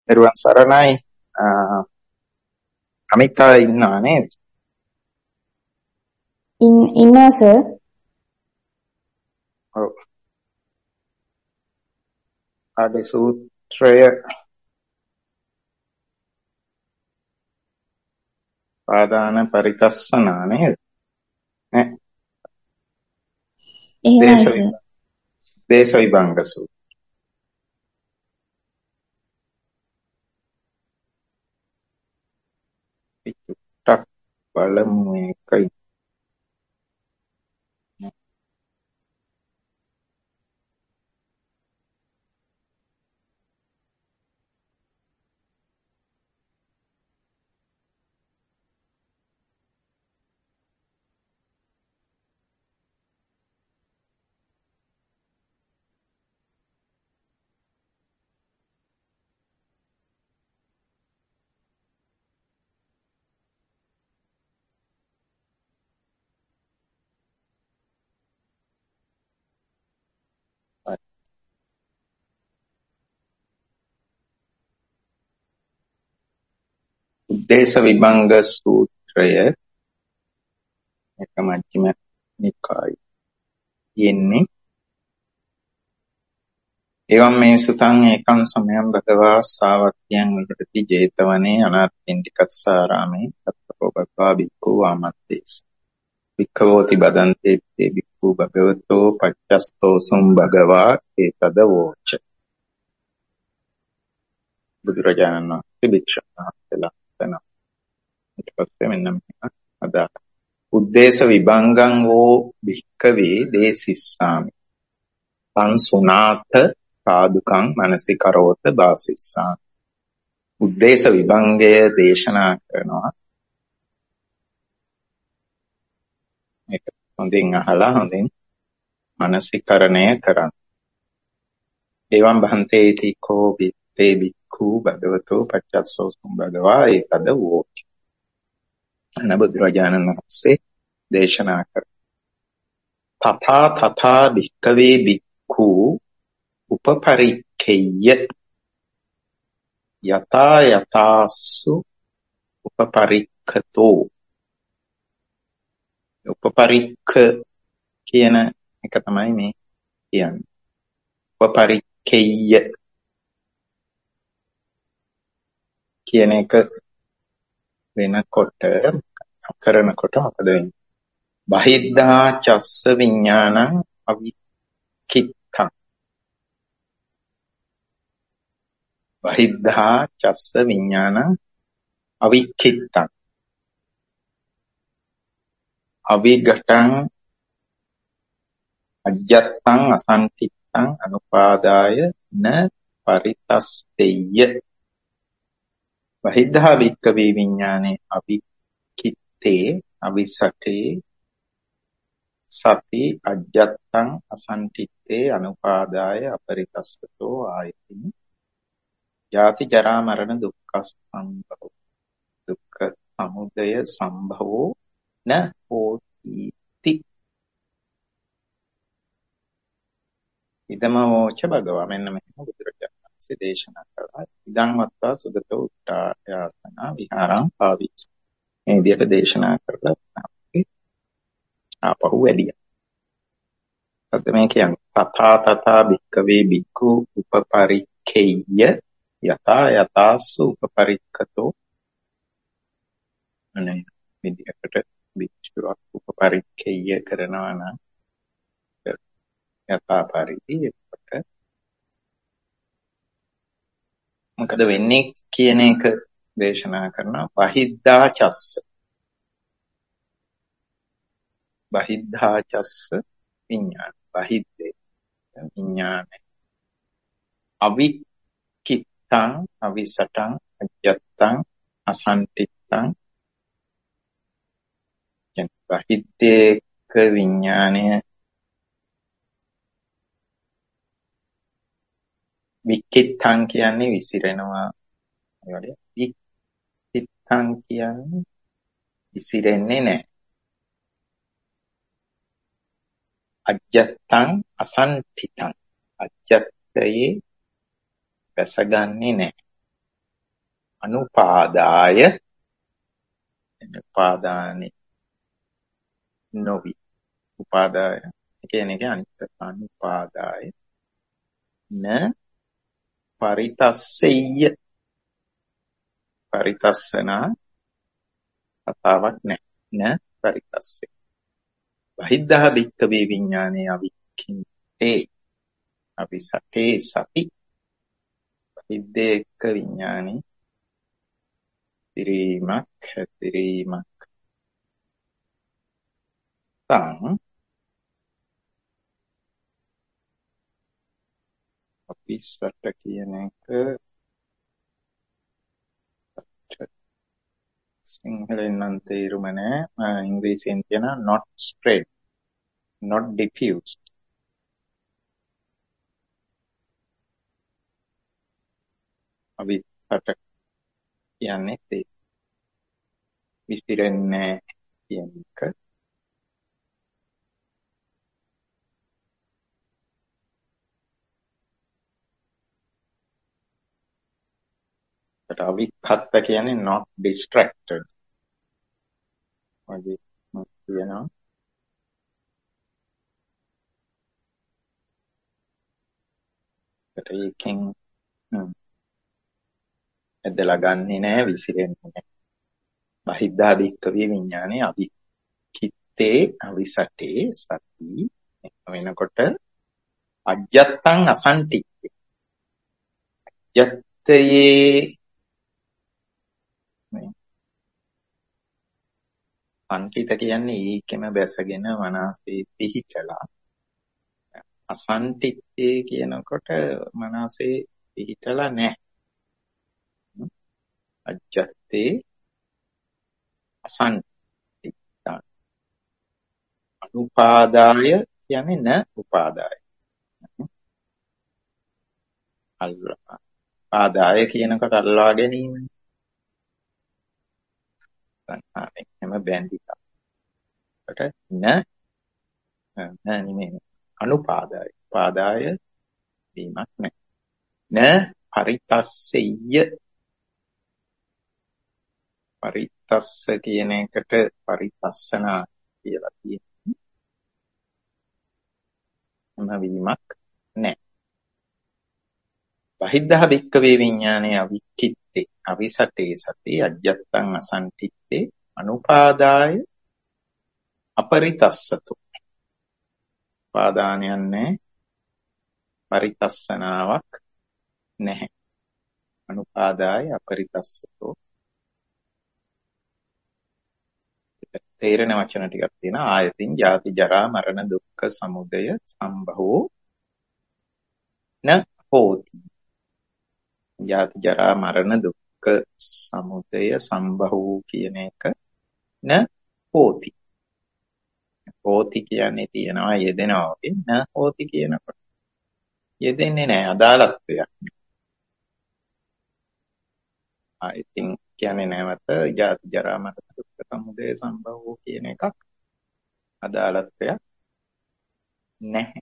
එරුවන් සරණයි. අමිතා ඉන්නවා නේද? ඉන්නවා සර්. ඔව්. ආදී සූත්‍රය පාදාන පරිකස්සනා නේද? නේ? එහෙමයි සර්. දේශ විභංග සූත්‍රය. ටිකක් බලමු එකයි. දේශ විභංග සූත්‍රය එක මජ්ක්‍ධිම නිකායේ තියෙන්නේ. එවම් මේ සුතං ඒකං සමයං භගවා සාවක්ඛ්‍යං විහෙරති 제තවනේ අනාථපිණ්ඩිකස්සාරාමේ තත්තෝ භගවා භික්ඛු ආමත්තේස භික්ඛවෝති බදන්තේ තේ භික්ඛු භගවතෝ පච්චස්තෝසුම් භගවා ඒතද වෝච. බුදුරජාණන් වහන්සේ භික්ෂුන්වහන්සේලා තන ඊට පස්සේ මෙන්න මේක අදාළ උද්දේශ විභංගං වූ භික්ඛවේ දේසිස්සාමි තං සුනාත සාදුකං මනසිකරෝත වාසිස්සාමි. උද්දේශ විභංගය දේශනා කරනවා. මේක හොඳින් අහලා හොඳින් මනසිකරණය කරන්න. එවං භන්තේ තීකෝ විත්තේ භික්ඛු භගවතෝ පච්චස්සෝසුම් භගවා ඒතද වෝච. බුදුරජාණන් වහන්සේ දේශනා කර තථා භික්ඛවේ භික්ඛු උපපරික්ඛේය යතා යතාසු උපපරික්ඛතෝ. උපපරික්ඛ කියන එක තමයි මේ කියන්නේ. උපපරික්ඛේය කියන එක වෙනකොට කරනකොට මොකද වෙන්නේ? බහිද්ධා චස්ස විඥානං අවික්ඛිත්තං. බහිද්ධා චස්ස විඥානං අවික්ඛිත්තං. අවිඝටං අජ්ජත්තං අසංකිත්තං අනුපාදාය න පරිතස්සෙය්‍ය. බහිද්ධා භික්ඛවේ විඥානේ අවික්ඛිත්තේ අවිසටේ සති අජ්ජත්තං අසංකිත්තේ අනුපාදාය අපරිතස්සතෝ ආයතින් ජාති ජරා මරණ දුක්ඛ සම්භව දුක්ඛ සමුදය සම්භවෝ න හෝති. ඉදමෝච භගවා. මෙන්න මෙහෙම බුදුරජාණන් වහන්සේ දේශනා කළා. ඉදං වත්තා සුගතෝ උට්ඨායාසනා විහාරං පාවිච්ච. මේ විදිහට දේශනා කරලා අපි ආපහු වැඩියා. අද මේ කියන්නේ තථා භික්ඛවේ භික්ඛු උපපරික්ඛේය යතා යතාසු උපපරික්ඛතෝ. අනේ විදිහකට භික්ෂුවක් උපපරික්ඛේය කරනවා නම් යථා පරිදි එතකොට මොකද වෙන්නේ කියන එක දේශනා කරනවා. බහිද්ධා චස්ස විඥාන. බහිද්දේ විඥානේ අවික්ඛිත්තං අවිසටං අජ්ජත්තං අසංටිත්තං. බහිද්දේක විඥානය වික්ඛිත්තං කියන්නේ විසිරෙනවා. ඒ වගේ වික්ඛිත්තං කියන්නේ විසිරෙන්නේ නැහැ. අජ්ජත්තං අසංඨිතං. අජ්ජත්තයේ වැසගන්නේ නැහැ. අනුපාදාය උපාදානි නොවි උපාදාය කියන එක අනිත් අනුපාදාය න පරිතස්සෙය්‍ය පරිතස්සනා කතාවක් නැහැ න පරිතස්සේ බහිද්ධා භික්ඛවේ විඥානේ අවික්ඛින්තේ අபிසතේ සති බහිද්දේ එක්ක විඥානේ පිරීමක් හැතිරීමක් තං අපිස්වට කියන එක සිංහලෙන් නම් තේරුම නැහැ ඉංග්‍රීසියෙන් කියන not spread not diffused අපිස්වට කියන්නේ ඒ විසිරෙන්නේ කියන එක අවික්ඛත්ත කියන්නේ not distracted වගේ කියනවා ඒකෙන් ඇදලා ගන්නෙ නෑ විසිරෙන්නේ නෑ බහිද්ධා භික්ඛවේ විඥානේ අවික්ඛිත්තේ අවිසටේ සති වෙනකොට අජ්ජත්තං අසන්තික්කේ යත්තයේ අන්තිත කියන්නේ ඒකෙම බැසගෙන මනසේ පිහිටලා අසන්තිත්තේ කියනකොට මනසේ පිහිටලා නැහැ අජ්ජත්තේ අසන්තිත්ත අනුපාදාය කියන්නේ න උපාදාය ආදාය කියනකොට අල්ලා ගැනීම තණ්හාවෙන් බැඳිකට නෙමෙයි අනුපාදාය පාදාය වීමක් නැහැ න පරිතස්සෙය්‍ය පරිතස්ස කියන එකට පරිතස්සනා කියලා කියනවා වීමක් නැහැ බහිද්ධා භික්ඛවේ විඥානේ අවික්ඛිත්තේ අවිසටේ සති අජ්ජත්තං අසන්තිත්තේ අනුපාදාය අපරිතස්සතු පාදානයන් නැහැ පරිතස්සනාවක් නැහැ අනුපාදාය අපරිතස්සතෝ තේරෙන වචන ටිකක් තියෙනවා ආයතින් ජාති ජරා මරණ දුක්ඛ සමුදය සම්භවෝ න හෝති ජාති ජරා මරණ දුක්ඛ සමුදය සම්භවෝ කියන එක න හෝති හෝති කියන්නේ තියනවා යෙදෙනවා වගේ න හෝති කියනකොට යෙදෙන්නේ නැහැ අදාළත්වයක් ආයතින් කියන්නේ නැවත ජාති ජරා මරණ දුක්ඛ සමුදය සම්භවෝ කියන එකක් අදාළත්වයක් නැහැ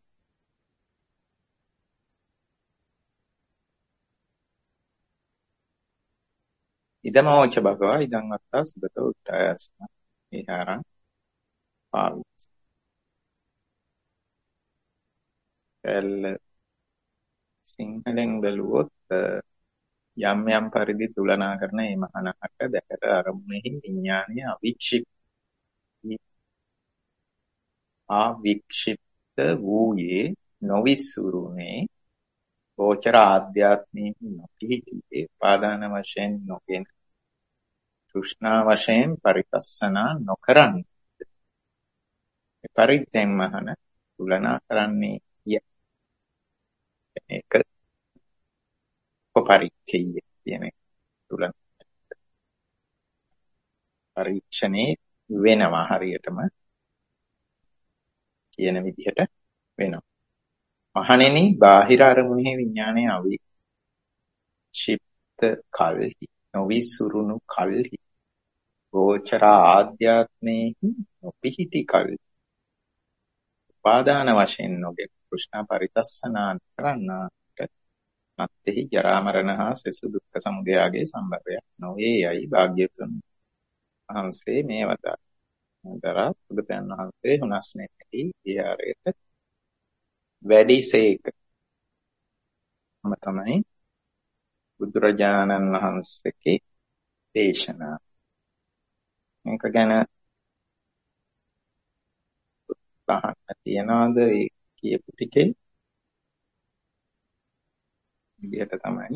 ඉදමෝච භගවා ඉදං වත්තා සුගතෝ උට්ඨායස්න විහාරං පාවිච්ච එල් සිංහලෙන් බැලුවොත් යම් යම් පරිදි තුලනා කරන මේ මහානකට දැකට අරමුණෙහි විඥානීය අවික්ෂිප්ත වූයේ නොවිසුරුනේ ගෝචර ආධ්‍යාත්මී නොපිහිටි පාදාන වශයෙන් නොගෙන තෘෂ්ණා වශයෙන් පරිතස්සනා නොකරන පරිද්දෙන් මහන තුලනා කරන්නේ ඒක පරික්ඛය කියන තුලන පරීක්ෂණේ වෙනවා හරියටම කියන විදිහට වෙනවා මහණෙනි බාහිර අරමුණෙහි විඥානය අවික්ෂිප්ත කල්හි නොවිසුරුණු කල්හි ගෝචර ආධ්‍යාත්මේහි නොපිහිටි කල්හි උපාදාන වශයෙන් නොගෙන කෘෂ්ණ පරිතස්සනා කරන්නාට මත්තේහි ජරා මරණ හා සෙසු දුක්ඛ සමුදයගේ සම්භවයක් නොවේ යයි භාග්‍යවතුන් වහන්සේ මේ වදාළා. බුදුපියාණන් වහන්සේ හුනස්නේහි විහාරයට වැඩිසේක. තමයි බුදුරජාණන් වහන්සේගේ දේශනා. මේක ගැන අහන්න තියනවාද? ඒ කියපු ටිකේ විදිහට තමයි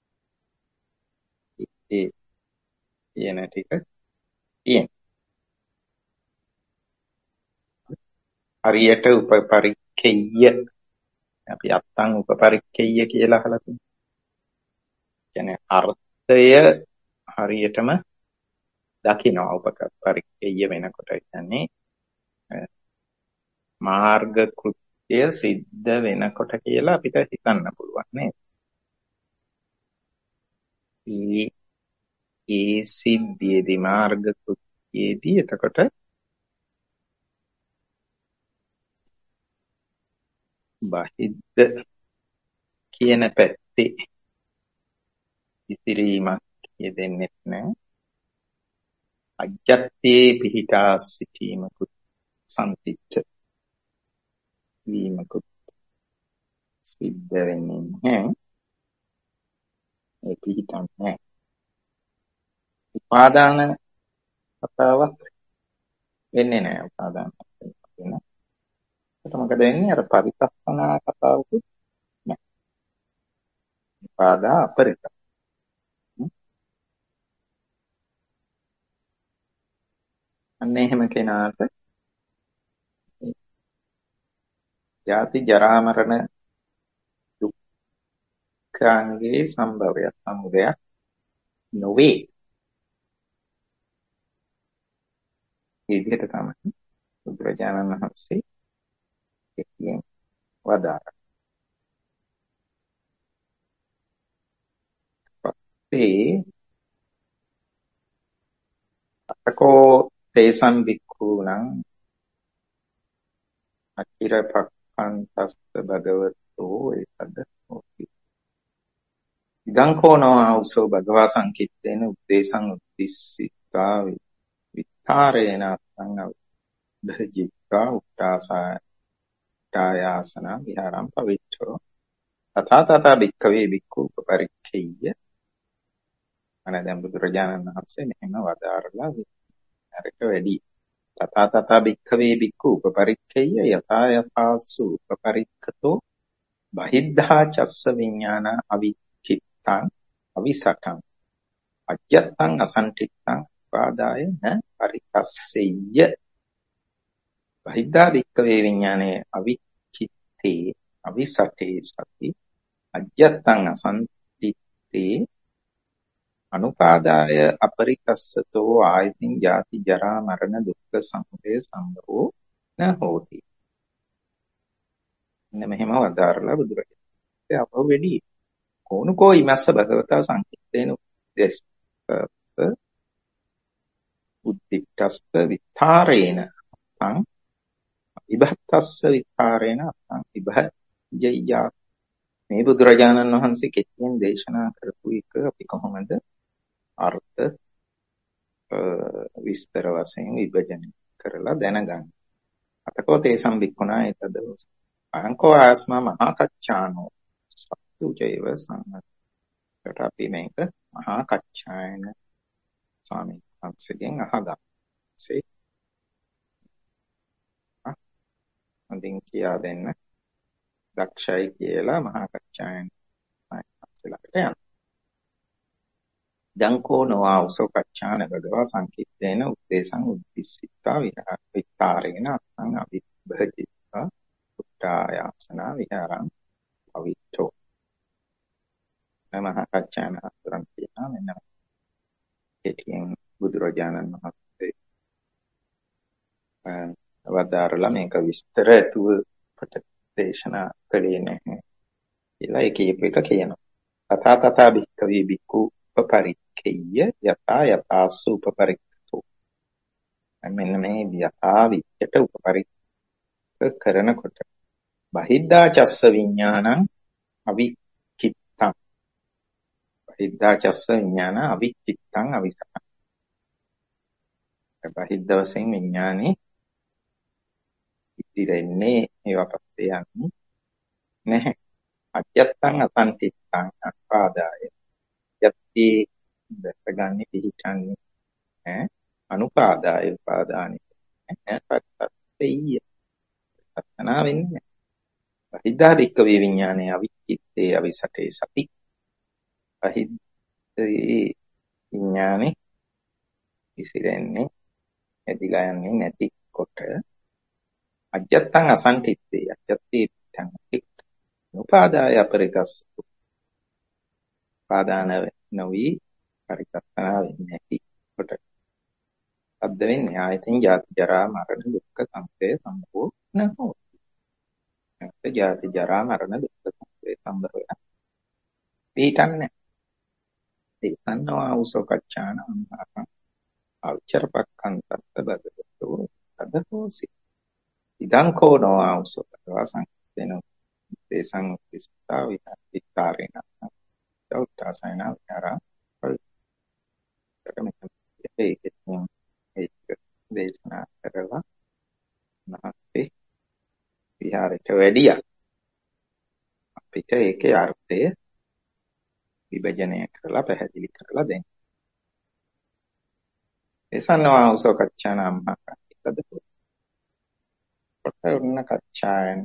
ඒ කියන ටික තියෙන්නේ. හරියට උපපරික්ඛේය, අපි අත්තං උපපරික්ඛේය කියලා අහලා තියෙනවා. කියන්නේ අර්ථය හරියටම දකිනවා. උපපරික්ඛේය වෙනකොට කියන්නේ මාර්ග කෘත්‍ය සිද්ධ වෙනකොට කියලා අපිට හිතන්න පුළුවන් නේද? ඒ සිද්ධියේදී මාර්ග කෘත්‍යයේදී එතකොට බහිද්ද කියන පැත්තේ ඉතිරීමක් යෙදෙන්නේ නැහැ. අජ්ජත්තේ පිහිටා සිටීමකුත් සම්තිච්ඡ වීමකුත් සිද්ධ වෙන්නේ නැහැ. ඒ පිහිටන්නේ උපාදාන කතාවක් වෙන්නේ නැහැ. උපාදාන වෙන. ඒක මොකද වෙන්නේ? අර පරිත්‍ස්සනා කතාවකුත් නැහැ. උපාදා අපරිත. අන්න එහෙම කෙනාට ජාති ජරා මරණ දුක්ඛාංගේ සම්භවයක් සමුදයක් නොවේ. මේ විදිහට තමයි බුදුරජාණන් වහන්සේ කියන වදාරා. පස්සේ අතකෝ තේසං වික්ඛූණං අචිරපක්ඛන්තස්ස භගවතෝ ඒතද හෝති. ඉදං කෝනෝ ආවසෝ භගවා සංකිට්ඨේන උද්දේශං උද්දිස්සිතා විත්තරේන අත්තං භජිත්වා උට්ටාසායාසන විහාරම් පවිච්ඡෝ තථා තථා භික්ඛවේ භික්ඛු උපපරික්ඛේය. අනේ දැන් බුදුරජාණන් වහන්සේ මෙහෙම වදාරලා අරක වැඩි. තථා තථා භික්ඛවේ භික්ඛු උපපරික්ඛේය යථා යථාසු උපපරික්ඛතෝ බහිද්ධා චස්ස විඥාන අවිචිත්තං අවිසටං අජ්ජත්තං අසංටිත්තං පාදාය න පරිකස්සෙය්‍ය. බහිද්ධා භික්ඛවේ විඥානේ අවිචිත්තේ අවිසටේ සති අජ්ජත්තං අසංටිත්තේ අනුපාදාය අපරිකස්සතෝ ආයතින් ජාති ජරා මරණ දුක්ඛ සමුදය සම්භවෝ න හෝති. මෙහෙම වදාරලා බුදුරජාණන් අපව වෙඩි කෝනුකෝ ඉමස්ස භගවතා සංකිට්ඨේන උද්දිට්ඨස්ස විත්තරේන අත්තං විභත්තස්ස විත්තරේන අත්තං විභජ්ජය. මේ බුදුරජාණන් වහන්සේ කෙටියෙන් දේශනා කරපු එක අපි කොහොමද අර්ථ විස්තර වශයෙන් විභජනය කරලා දැනගන්න. අතකෝ තේසම් වික්ඛුණා ඒතද අංකෝ ආස්මා මහා කච්චානෝ සත්තු ජෛව සංඝට අපි මේක මහා කච්චායන ස්වාමීන් වහන්සේගෙන් අහගන්සේ හොඳින් කියා දෙන්න දක්ෂයි කියලා මහා කච්චායන වහන්සේලාට යනවා. දංකෝ නොවා උසෝ කච්චාන භගවා සංකිට්ඨේන උද්දේශං උද්දිස්සිතා විත්තරේන අත්තං අවිභජිත්වා උට්ටායාසන විහාරං පවිච්ඡෝ. මහා කච්චායන අතරම් කියනවා මෙන්න කෙටියෙන් බුදුරජාණන් වහන්සේ වදාරලා මේක විස්තර ඇතුව කොට දේශනා කළේ නැහැ කියලා ඒ කියපු එක කියනවා. තථා තථා භික්ඛවේ භික්ඛු උපපරික්ඛේය යථා යථාසු උපපරික්ඛතෝ. මෙන්න මේ යථා විච්ඡට උපපරික්ඛ කරනකොට බහිද්ධා චස්ස විඥානං අවිචිත්තං බහිද්ධා චස්ස විඥාන අවිචිත්තං අවිසකං. බහිද්ධ වශයෙන් විඥානේ ඉතිරෙන්නේ ඒවා පස්සේ යන්නේ නැහැ. අජත්තං අසංතිත්තං අපාදාය. යත්ති දැසගන්නේ පිහිටන්නේ ඈ අනුපාදාය උපාදානෙ ඈ පත්තේය. පත්තනා වෙන්නේ. බහිද්ධා වික්කවේ විඥානේ අවිචිත්තේ අවිසකේ සති. බහිද්ධේ විඥානේ ඉසිරෙන්නේ ඇදිලා යන්නේ නැති කොට අජත්තං අසංතිත්තේ අජත්තේ පිටං උපාදාය අපරිකස් උපාදාන නොවි පරිකල්පනා වෙන්නේ නැති කොට අද්ද වෙන්නේ ආයතින් ජාති ජරා මරණ දුක්ඛ සමුදය සම්භව නහෝ. නැත්නම් ජාති ජරා මරණ දුක්ඛ සමුදය සම්භවය පිටන්නේ. ඒ තන්නවා උසෝකච්ඡාන අන්තරං අවචරපක්ඛන්තත් බදතෝ අදහෝසි. ඉදං කෝ නොවා උසෝකවා සංකේතන දේශං විස්තා විතාරේන උත්තාසයන විහාරා ඒකෙන් ඒක දේශනා කරලා නැත්නම් විහාරයට වැඩියා. අපිට ඒකේ අර්ථය විභජනය කරලා පැහැදිලි කරලා දෙන්න. එසන්නවා උසෝකච්ඡානම් හකද පොට්ටුන්න කච්ඡායන්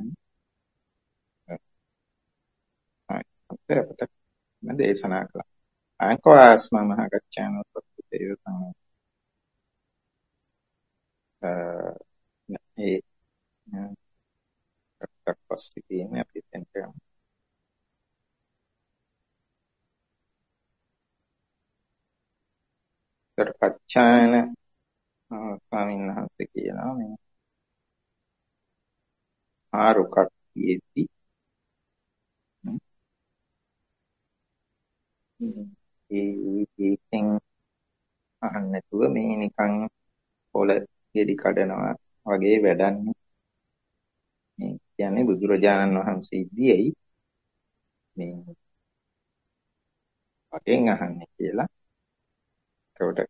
අපිට දේශනා කළා. අංකවාස්ම මහකච්ඡාන උපස්ථිතය තමයි ඒ පස්සේ තියෙන අපි දැන් කච්ඡායන ස්වාමීන් වහන්සේ කියනවා මේ ආරුකක් යෙති ඒකෙන් අහන්න නැතුව මේ නිකන් පොළ ගෙඩි කඩනවා වගේ වැඩන්නේ. මේ කියන්නේ බුදුරජාණන් වහන්සේ ඉදිරියයි මේ වගේ අහන්නේ කියලා. ඒකට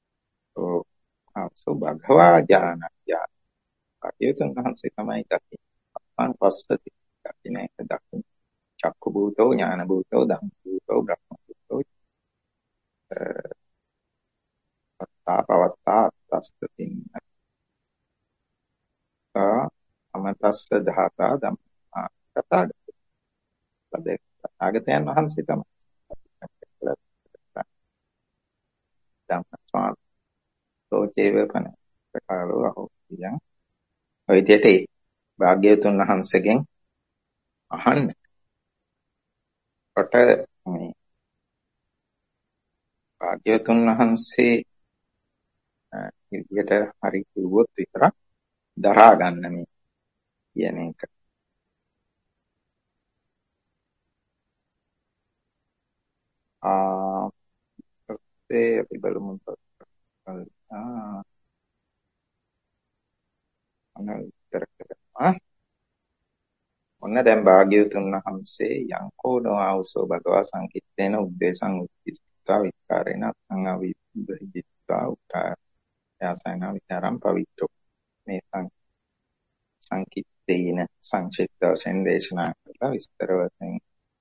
ආසෝ භගවා ඥානය. කටයුතුන් වහන්සේ තමයි දකින්නේ. අපන් පස්සති දකින්න එක දකින්න. චක්කු භූතෝ ඥාන භූතෝ ධම්ම භූතෝ බ්‍රහ්ම භූතෝ පවත්තා තස්තින් අමතස්ස ධාතා ධම්මා කතාද. ආගතයන් වහන්සේ තමයි ධම්මස්වාම සෝචේව පන කාලෝ අහෝතියන් ඔය විදිහට භාග්‍යවතුන් වහන්සේගෙන් අහන්න කොට මේ භාග්‍යවතුන් වහන්සේ විදිහට හරි කිව්වොත් විතරක් දරා ගන්න මේ කියන එක. අපි බලමු ඔන්න දැන් භාග්‍යවතුන් වහන්සේ යංකෝ නොආවසෝ භගවා සංකිට්ඨේන උද්දේශං උත්තිස්සා විකාරේන අංගවිද්දිත්වා උත්තායාසයන විචාරම් පවිත්‍රෝ. මේ සංකිට්ඨේන සංක්ෂිප්ත වශයෙන් දේශනා කරලා විස්තර වශයෙන්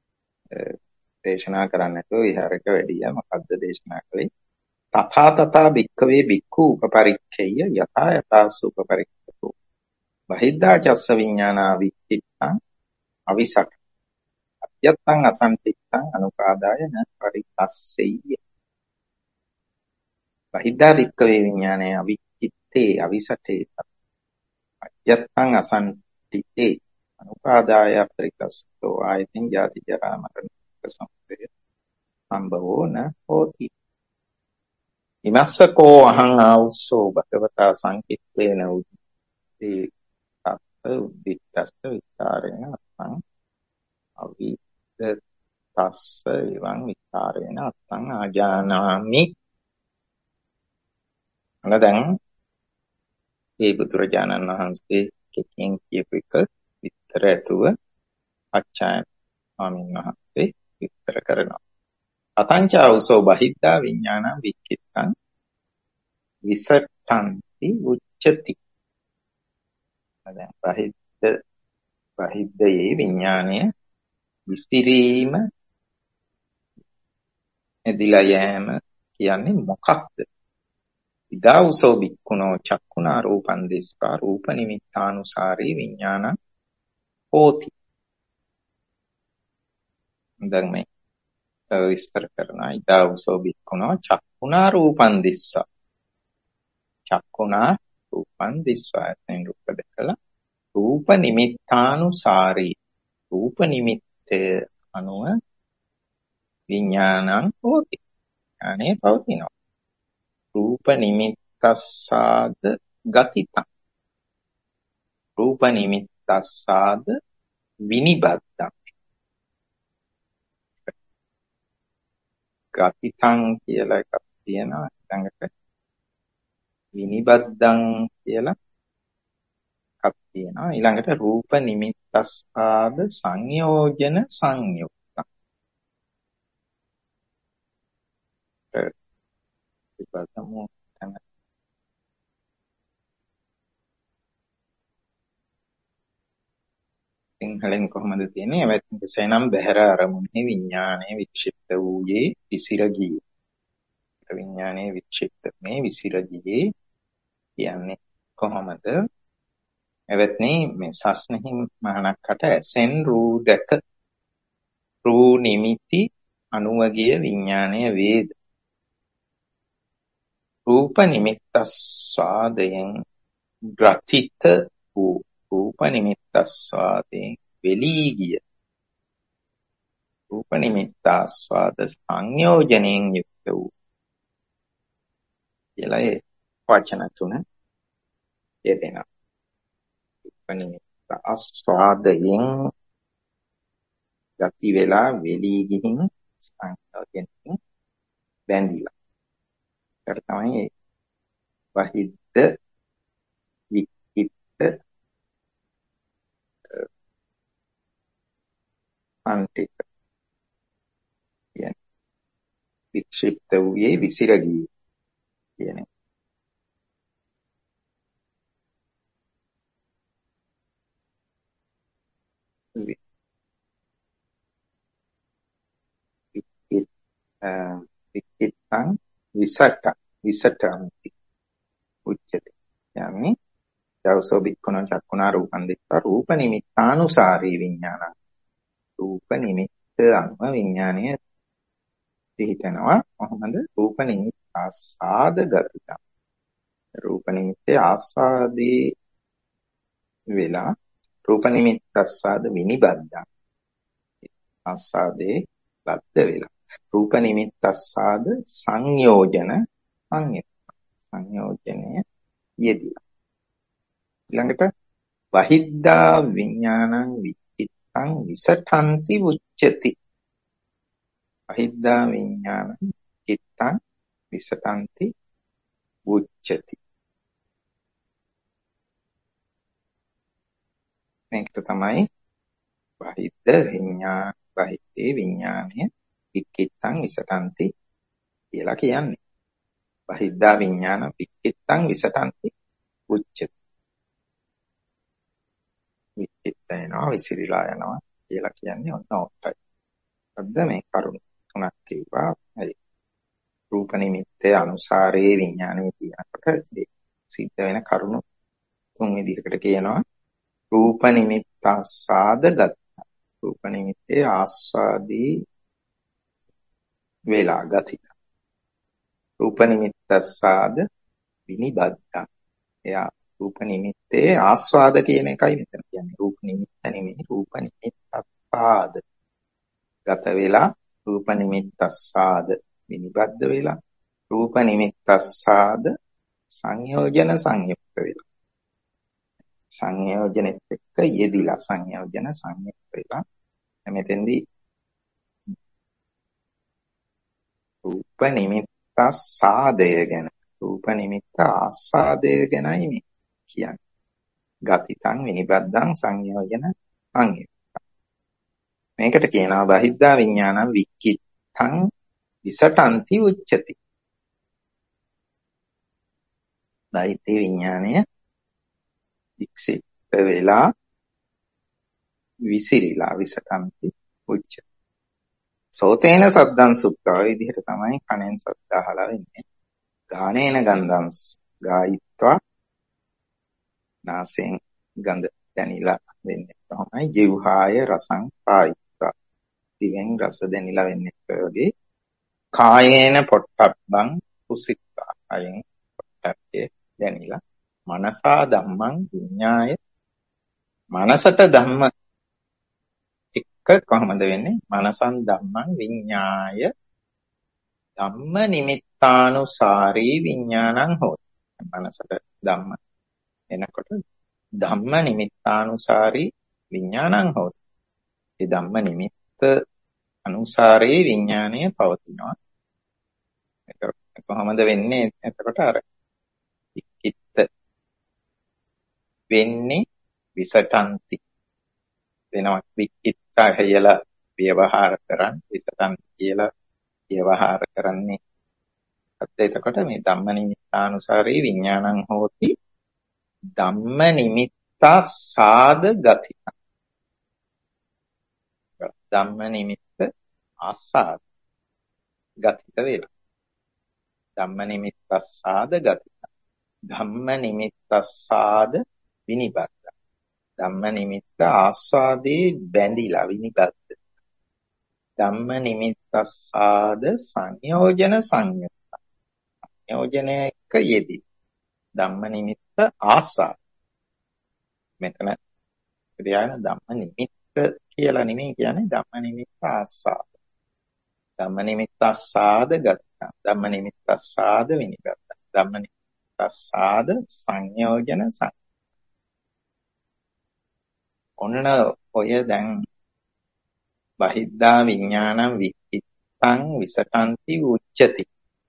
දේශනා කරන්න නැතුව විහාරයට වැඩියා. මොකද්ද දේශනා කළේ? තථා තථා භික්ඛවේ භික්ඛු උපපරික්ඛේය යථා යථා සුපපරික්ඛතෝ බහිද්ධා චස්ස විඥානා විච්ඡිත්තං අවිසක් අත්‍යත්තං අසංතිත්තං අනුපාදාය න පරිතස්සෙය්‍ය. බහිද්ධා භික්ඛවේ විඥානේ අවිච්ඡිත්තේ අවිසතේ අත්‍යත්තං අසංතිත්තේ අනුපාදාය පරිතස්සෝ ආයතින් ජාති ජරා මරණ සම්පේ සම්භවෝ න හෝති. ඉමස්සකෝ අහං ආවුස්සෝ භගවතා සංකිට්ඨේන උද්දී උද්දිත්තස්ස විචාරේන අත්තං අවිද්දස්ස එවං විචාරේන අත්තං ආජානාමි. දැන් මේ බුදුරජාණන් වහන්සේ කෙටියෙන් කියපු එක විස්තර ඇතුව අච්චායන ස්වාමීන් වහන්සේ විස්තර කරනවා. අතංචාවසෝ බහිද්ධා විඥානං වික්ඛිත්තං විසට්ඨන්ති උච්චති. දැන් බහිද්ධයේ විඥානය විස්තිරීම එදිලා යෑම කියන්නේ මොකක්ද? ඉදාවසෝ බික්ඛුනෝ චක්ඛුනා රූපං දිස්වා රූප නිමිත්තානුසාරී විඥානං හෝති. දැන් මේ විස්තර කරනවා. ඉදාවසෝ බික්ඛුනෝ චක්ඛුනා රූපං දිස්වා. චක්ඛුනා රූපං දිස්වා එතෙන් රූප දැකලා රූප නිමිත්තානුසාරී රූප නිමිත්තය අනුව විඥානං හෝති. ඥානේ පවතිනවා. රූප නිමිත්තස්සාද ගතිතං. රූප නිමිත්තස්සාද විනිබද්දං. ගතිතං කියලා එකක් තියෙනවා. ඊළඟට විනිබද්දං කියලා එකක් තියෙනවා. ඊළඟට රූප නිමිත්තස්සාද සංයෝජන සංයුක්තං. ඉබ්බතමු සිංහලෙන් කොහොමද තියෙන්නේ? එවැත්සෙනම් බහැර අරමුණේ විඥානයේ වික්ෂිප්ත වූයේ විසිර ගියේ. විඥානයේ වික්ෂිප්ත මේ විසිර ගියේ කියන්නේ කොහොමද? එවැත්නි මේ සස්නෙහි මහණක්කට ඇසෙන් රූ දැක රූ නිමිති අනුවගිය විඥානයේ වේද. රූප නිමිත්තස්වාදයෙන් ග්‍රථිත වූ රූප නිමිත්තස්වාදයෙන් වෙලී ගිය රූප නිමිත්තාස්වාද සංයෝජනයෙන් යුක්ත වූ කියලා ඒ වචන තුන යෙදෙනවා. රූප නිමිත්ත ආස්වාදයෙන් ගති වෙලා වෙලී ගිහින් සංයෝජනයෙන් බැඳිලා. ඒකට තමයි බහිද්ද වික්ඛිප්ත අන්තික කියන්නේ වික්ෂිප්ත වූයේ විසිර ගියේ කියන්නේ. වික්ඛිප්තං විසට්ඨං උච්චති. යන්නේ දවසෝ බික්ඛුනෝ චක්ඛුනා රූපං දිස්වා රූප නිමිත්තානුසාරී විඥානං. රූප නිමිත්ත අනුව විඥානය පිහිටනවා. කොහොමද? රූප නිමිත්ත ආස්වාද ගතිත. රූප නිමිත්තේ ආස්වාදී වෙලා රූප නිමිත්ත ආස්වාද විනිබද්දා. ආස්වාදේ බද්ධ වෙලා රූප නිමිත්ත ආස්වාද සංයෝජන සංයෝජනය යෙදිලා. ඊළඟට බහිද්ධා විඥානං වික්ඛිත්තං විසඨන්ති උච්චති. බහිද්ධා විඥානං වික්ඛිත්තං විසඨන්ති උච්චති. මේකට තමයි බහිද්දේ විඥානය වික්ඛිත්තං විසඨන්ති කියලා කියන්නේ. බහිද්ධා විඥාන වික්ඛිත්තං විසඨන්ති උච්චති. වික්ඛිත්ත යනවා විසිරීලා යනවා කියලා කියන්නේ ඔන්න ඔක්ටයි. අද මේ කරුණු තුනක් කියවා. රූප නිමිත්තේ අනුසාරේ විඥානයේ කියනකොට සිද්ධ වෙන කරුණු තුන් විදිහකට කියනවා. රූප නිමිත්තාස්වාද ගත. රූප නිමිත්තේ ආස්වාදී වේලා ගතිත. රූප නිමිත්තස්වාද විනිබද්දා. එයා රූප නිමිත්තේ ආස්වාද කියන එකයි මෙතන කියන්නේ. රූප නිමිත්ත නෙමෙයි රූප නිමිත්තස්වාද ගත වෙලා රූප නිමිත්තස්වාද විනිබද්ද වෙලා රූප නිමිත්තස්වාද සංයෝජන සංයුක්ත වෙලා සංයෝජනෙත් එක්ක යෙදිලා සංයෝජන සංයුක්ත වෙලා මෙතෙන්දී රූප නිමිත්තස්වාදය ගැන රූප නිමිත්ත ආස්වාදය ගැනයි මේ කියන්නේ. ගතිතං විනිබද්දං සංයෝජන සංයුක්ත. මේකට කියනවා බහිද්ධා විඥානං වික්ඛිත්තං විසටන්ති උච්චති. බාහිර විඥානය වික්ෂිප්ත වෙලා විසිරිලා විසටන්ති උච්චති. සෝතේන සද්දං සුද්ධා විදිහට තමයි කනෙන් සද්ද අහලා වෙන්නේ. ගානේන ගන්ධං ගායිත්වා නාසයෙන් ගඳ දැනිලා වෙන්නේ කොහොමයි? ජීවහාය රසං කායිත්වා දිවෙන් රස දැනිලා වෙන්නේ වගේ. කායේන පොට්ටබ්බං කුසිත්වා අයෙන් පොට්ටබ්බේ දැනිලා මනසා ධම්මං විඤ්ඤාය මනසට ධම්ම එක කොහොමද වෙන්නේ? මනසං ධම්මං විඤ්ඤාය ධම්ම නිමිත්තානුසාරී විඥානං හෝති. මනසට ධම්ම එනකොට ධම්ම නිමිත්තානුසාරී විඥානං හෝති. ඒ ධම්ම නිමිත්ත අනුසාරී විඥානය පවතිනවා. ඒක කොහොමද වෙන්නේ? එතකොට අර වික්කිට වෙන්නේ විසටන්ති වෙනවා. වික්කිට කියලා ව්‍යවහාර කරන් විසටන්ති කියලා ව්‍යවහාර කරන්නේ. එතකොට මේ ධම්ම නිමිත්තානුසාරී විඥානං හෝති ධම්ම නිමිත්තා සාද ගති. ධම්ම නිමිත්ත ආසාද ගතිත වේලා. ධම්ම නිමිත්ත සාද ගති. ධම්ම නිමිත්ත සාද විනිබද්ද. ධම්ම නිමිත්ත ආස්වාදේ බැඳිලා විනිබද්ද. ධම්ම නිමිත්ත සාද සංයෝජන සංයුක්ත. සංයෝජනයක යෙදී. ධම්ම නිමිත්ත ආසාද. මෙතන ධ්‍යාන ධම්ම නිමිත්ත කියලා නෙමෙයි කියන්නේ ධම්ම නිමිත්ත ආසාද. ධම්ම නිමිත්ත ආසාද ගත. ධම්ම නිමිත්ත ආසාද විනිබද්ද. ධම්ම නිමිත්ත ආසාද සංයෝජන ඔන්න ඔය දැන් බහිද්ධා විඥානං වික්ඛිත්තං විසටන්ති උච්චති.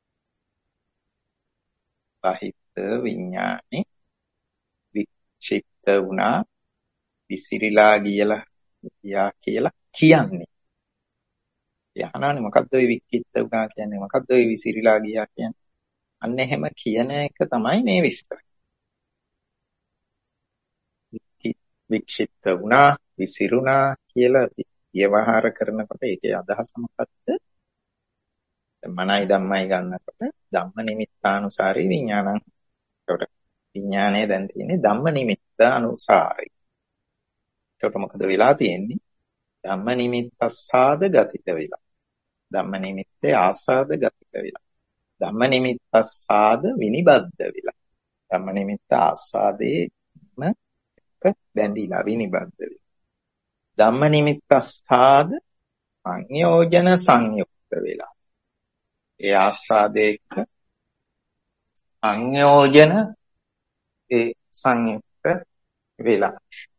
බහිද්ධ විඥානේ වික්ෂිප්ත වුණා විසිරිලා ගියා කියලා කියන්නේ. යහනානේ මොකද්ද ඔය වික්ෂිප්ත වුණා කියන්නේ? මොකද්ද ඔය විසිරිලා ගියා කියන්නේ? අන්න එහෙම කියන එක තමයි මේ විස්තර. වික්ෂිප්ත වුණා විසිරුණා කියලා ව්‍යවහාර කරනකොට ඒකේ අදහස මොකද්ද? මනයි ධම්මයි ගන්නකොට ධම්ම නිමිත්තානුසාරී විඥානං. ඒකට විඥානය දැන් තියෙන්නේ ධම්ම නිමිත්ත අනුසාරයි. ඒකට මොකද වෙලා තියෙන්නේ? ධම්ම නිමිත්තස්සාද ගතිත වෙලා. ධම්ම නිමිත්තේ ආසාද ගතිත වෙලා. ධම්ම නිමිත්තස්සාද විනිබද්ද වෙලා. ධම්ම නිමිත්ත ආසාදේම බැඳිලා විනිබද්ද වෙලා. ධම්ම නිමිත්තස්සාද සංයෝජන සංයුක්ත වෙලා. ඒ ආස්වාදයක සංයෝජන ඒ සංයුක්ත වෙලා.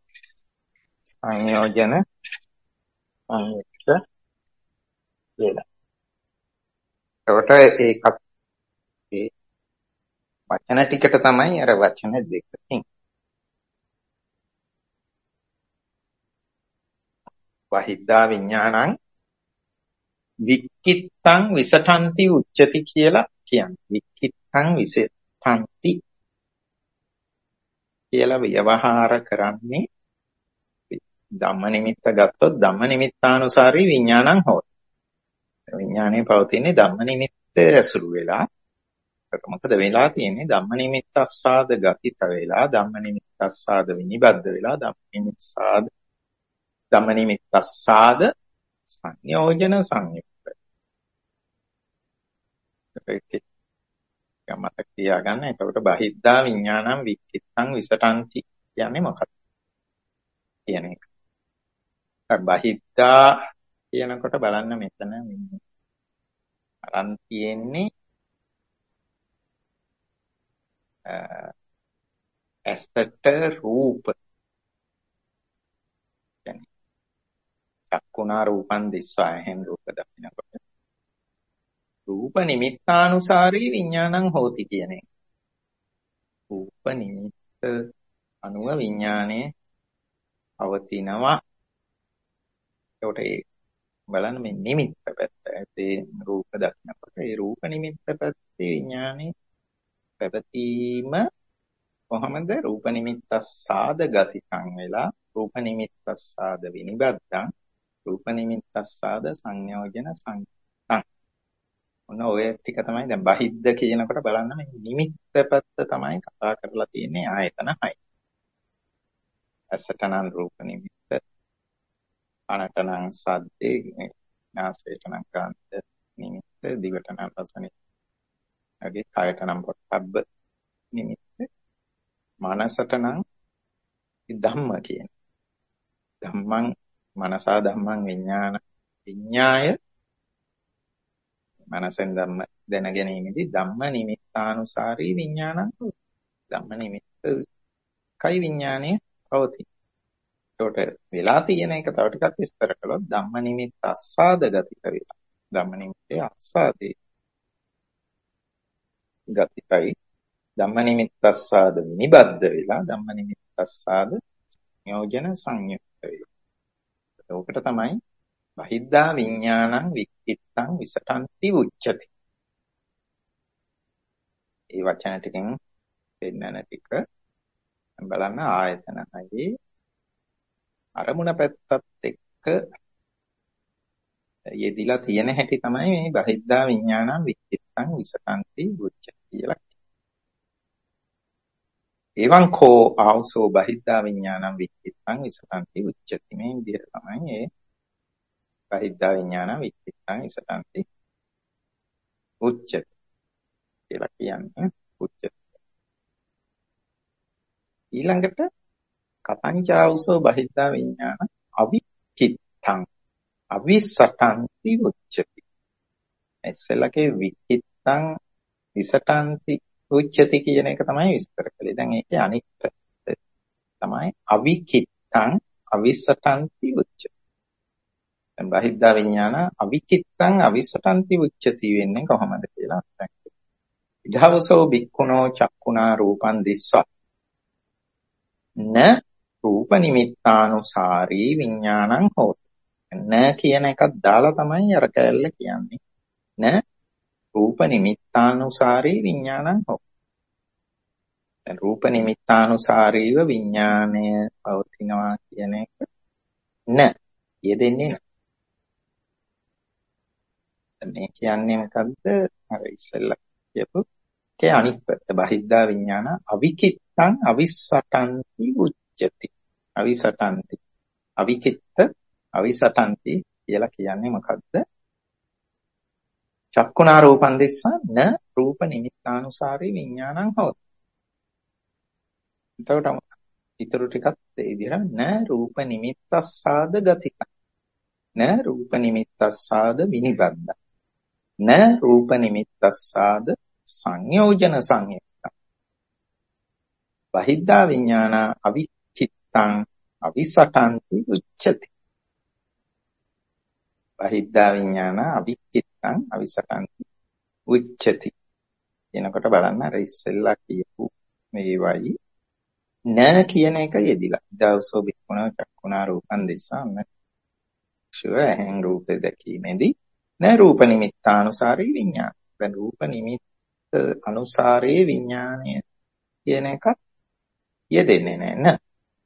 සංයෝජන සංයුක්ත වෙලා. ඒකට ඒකත් ඒ වචන ටිකට තමයි අර වචන දෙකකින් වහිද්දා විඥානං වික්කිත්තං විසටන්ති උච්චති කියලා කියන්නේ. වික්කිත්තං විසටන්ති කියලා ව්‍යවහාර කරන්නේ ධම්ම නිමිත්ත ගත්තොත් ධම්ම නිමිත්තානුසාරී විඥානං හොත්. විඥානයේ පවතින්නේ ධම්ම නිමිත්ත ඇසුරු වෙලා. ඒක මොකද වෙලා තියෙන්නේ? ධම්ම නිමිත්තස්සාද ගතිත වෙලා, ධම්ම නිමිත්තස්සාද විනිබද්ද වෙලා, ධම්ම නිමිත්තස්සාද සංයෝජන සංයුක්ත. ඒක මතක තියාගන්න. එතකොට බහිද්ධා විඥානං වික්ඛිත්තං විසටන්ති කියන්නේ මොකක්ද කියන එක. බහිද්ධා කියනකොට බලන්න මෙතන අරන් තියෙන්නේ ඇසට රූප. කියන්නේ චක්කුණා රූපං දිස්වා එහෙන් රූප දකින්නකොට රූප නිමිත්තානුසාරී විඥානං හෝති කියන එක. රූප නිමිත්ත අනුව විඥානයේ පවතිනවා. ඒකට බලන්න මේ නිමිත්ත පැත්ත. ඒ රූප දක්නකොට ඒ රූප නිමිත්ත පැත්තේ විඥානේ පැවතීම කොහොමද? රූප නිමිත්තස්සාද ගතිකං වෙලා රූප නිමිත්තස්සාද විනිබද්දං රූප නිමිත්තස්සාද සංයෝජන සංතං. ඔන්න ඔය ටික තමයි දැන් බහිද්ද කියනකොට බලන්න මේ නිමිත්ත පැත්ත තමයි කතා කරලා තියෙන්නේ ආයතන 6. ඇසට නම් රූප නිමිත්ත, කනට නම් සද්දේ, නාසයට නම් ගන්ධ නිමිත්ත, දිවට නම් රස නිමිත්ත, කයට නම් පොට්ටබ්බ නිමිත්ත, මනසට නම් ධම්ම කියන. ධම්මං මනසා ධම්මං විඥාන විඥාය මනසෙන් ධම්ම දැන ගැනීමේදී ධම්ම නිමිත්තානුසාරී විඥානං හොති. ධම්ම නිමිත්ත කයි විඥානය පවතී. ඒකට වෙලා තියෙන එක තව ටිකක් විස්තර කළොත් ධම්ම නිමිත්ත අස්සාද ගතික වෙලා. ධම්ම නිමිත්තේ අස්සාදේ ගතිකයි. ධම්ම නිමිත්ත අස්සාද විනිබද්ද වෙලා ධම්ම නිමිත්ත අස්සාද සංයෝජන සංයුක්ත වෙලා. ඒකට තමයි බහිද්ධා විඥානං වික්ඛිත්තං විසටන්ති උච්චති. මේ වචන ටිකෙන් පෙන්නන ටික බලන්න ආයතන හයේ අරමුණ පැත්තත් එක්ක යෙදිලා තියෙන හැටි තමයි මේ බහිද්ධා විඥානං වික්ඛිත්තං විසටන්ති උච්චති කියලා. එවං කෝ ආවසෝ බහිද්ධා විඥානං වික්ඛිත්තං විසටන්ති උච්චති. මේ විදිහට තමයි මේ බහිද්ධා විඥානං වික්ඛිත්තං විසටන්ති උච්චති කියලා කියන්නේ. උච්චති ඊළඟට කතංචාවසෝ බහිද්ධා විඥාන අවිචිත්තං අවිසටන්ති උච්චති. එස්සලකේ විචිත්තං විසටන්ති උච්චති කියන එක තමයි විස්තර කළේ. දැන් ඒකේ අනිත් පැත්ත තමයි අවිචිත්තං අවිසටන්ති උච්චති. දැන් බහිද්ධා විඥාන අවිචිත්තං අවිසටන්ති උච්චති වෙන්නේ කොහොමද කියලා දැන්. ඉදවසෝ බික්ඛුනෝ චක්ඛුනා රූපං දිස්වා න රූප නිමිත්තානුසාරී විඥානං හෝති. න කියන එකක් දාලා තමයි අර කැලල කියන්නේ. න රූප නිමිත්තානුසාරී විඥානං හෝති. දැන් රූප නිමිත්තානුසාරීව විඥානය පවතිනවා කියන එක න යෙදෙන්නේ නැහැ. මේ කියන්නේ මොකද්ද? අර ඉස්සෙල්ලා කියපු කේ අනිත් පැත්ත බහිද්ධා විඥාන අවිකිත්තං අවිසටන්ති උච්චති. අවිසටන්ති අවිකිත්ත අවිසටන්ති කියලා කියන්නේ මොකද්ද? චක්කුණා රූපං දිස්සා න රූප නිමිත්තානුසාරී විඥානං හොත්. එතකොට ඊටු ටිකත් ඒ විදිහට න රූප නිමිත්තස්සාද ගතික න රූප නිමිත්තස්සාද විනිබද්ද න රූප නිමිත්තස්සාද සංයෝජන සංයුක්ත බහිද්ධා විඥාන අවිචිත්තං අවිසටන්ති උච්චති. බහිද්ධා විඥාන අවිචිත්තං අවිසටන්ති උච්චති එනකොට බලන්න අර ඉස්සෙල්ලා කියපු මේවයි න කියන එක යෙදිලා. දවසෝ බික්කුණා චක්කුණා රූපං දිස්සාම ශුව ඇහෙන් රූපේ දැකීමේදී න රූප නිමිත්තානුසාරී විඥාන. දැන් රූප නිමිත්ත අනුසාරේ විඥානය කියන එක යෙදෙන්නේ නැහැ.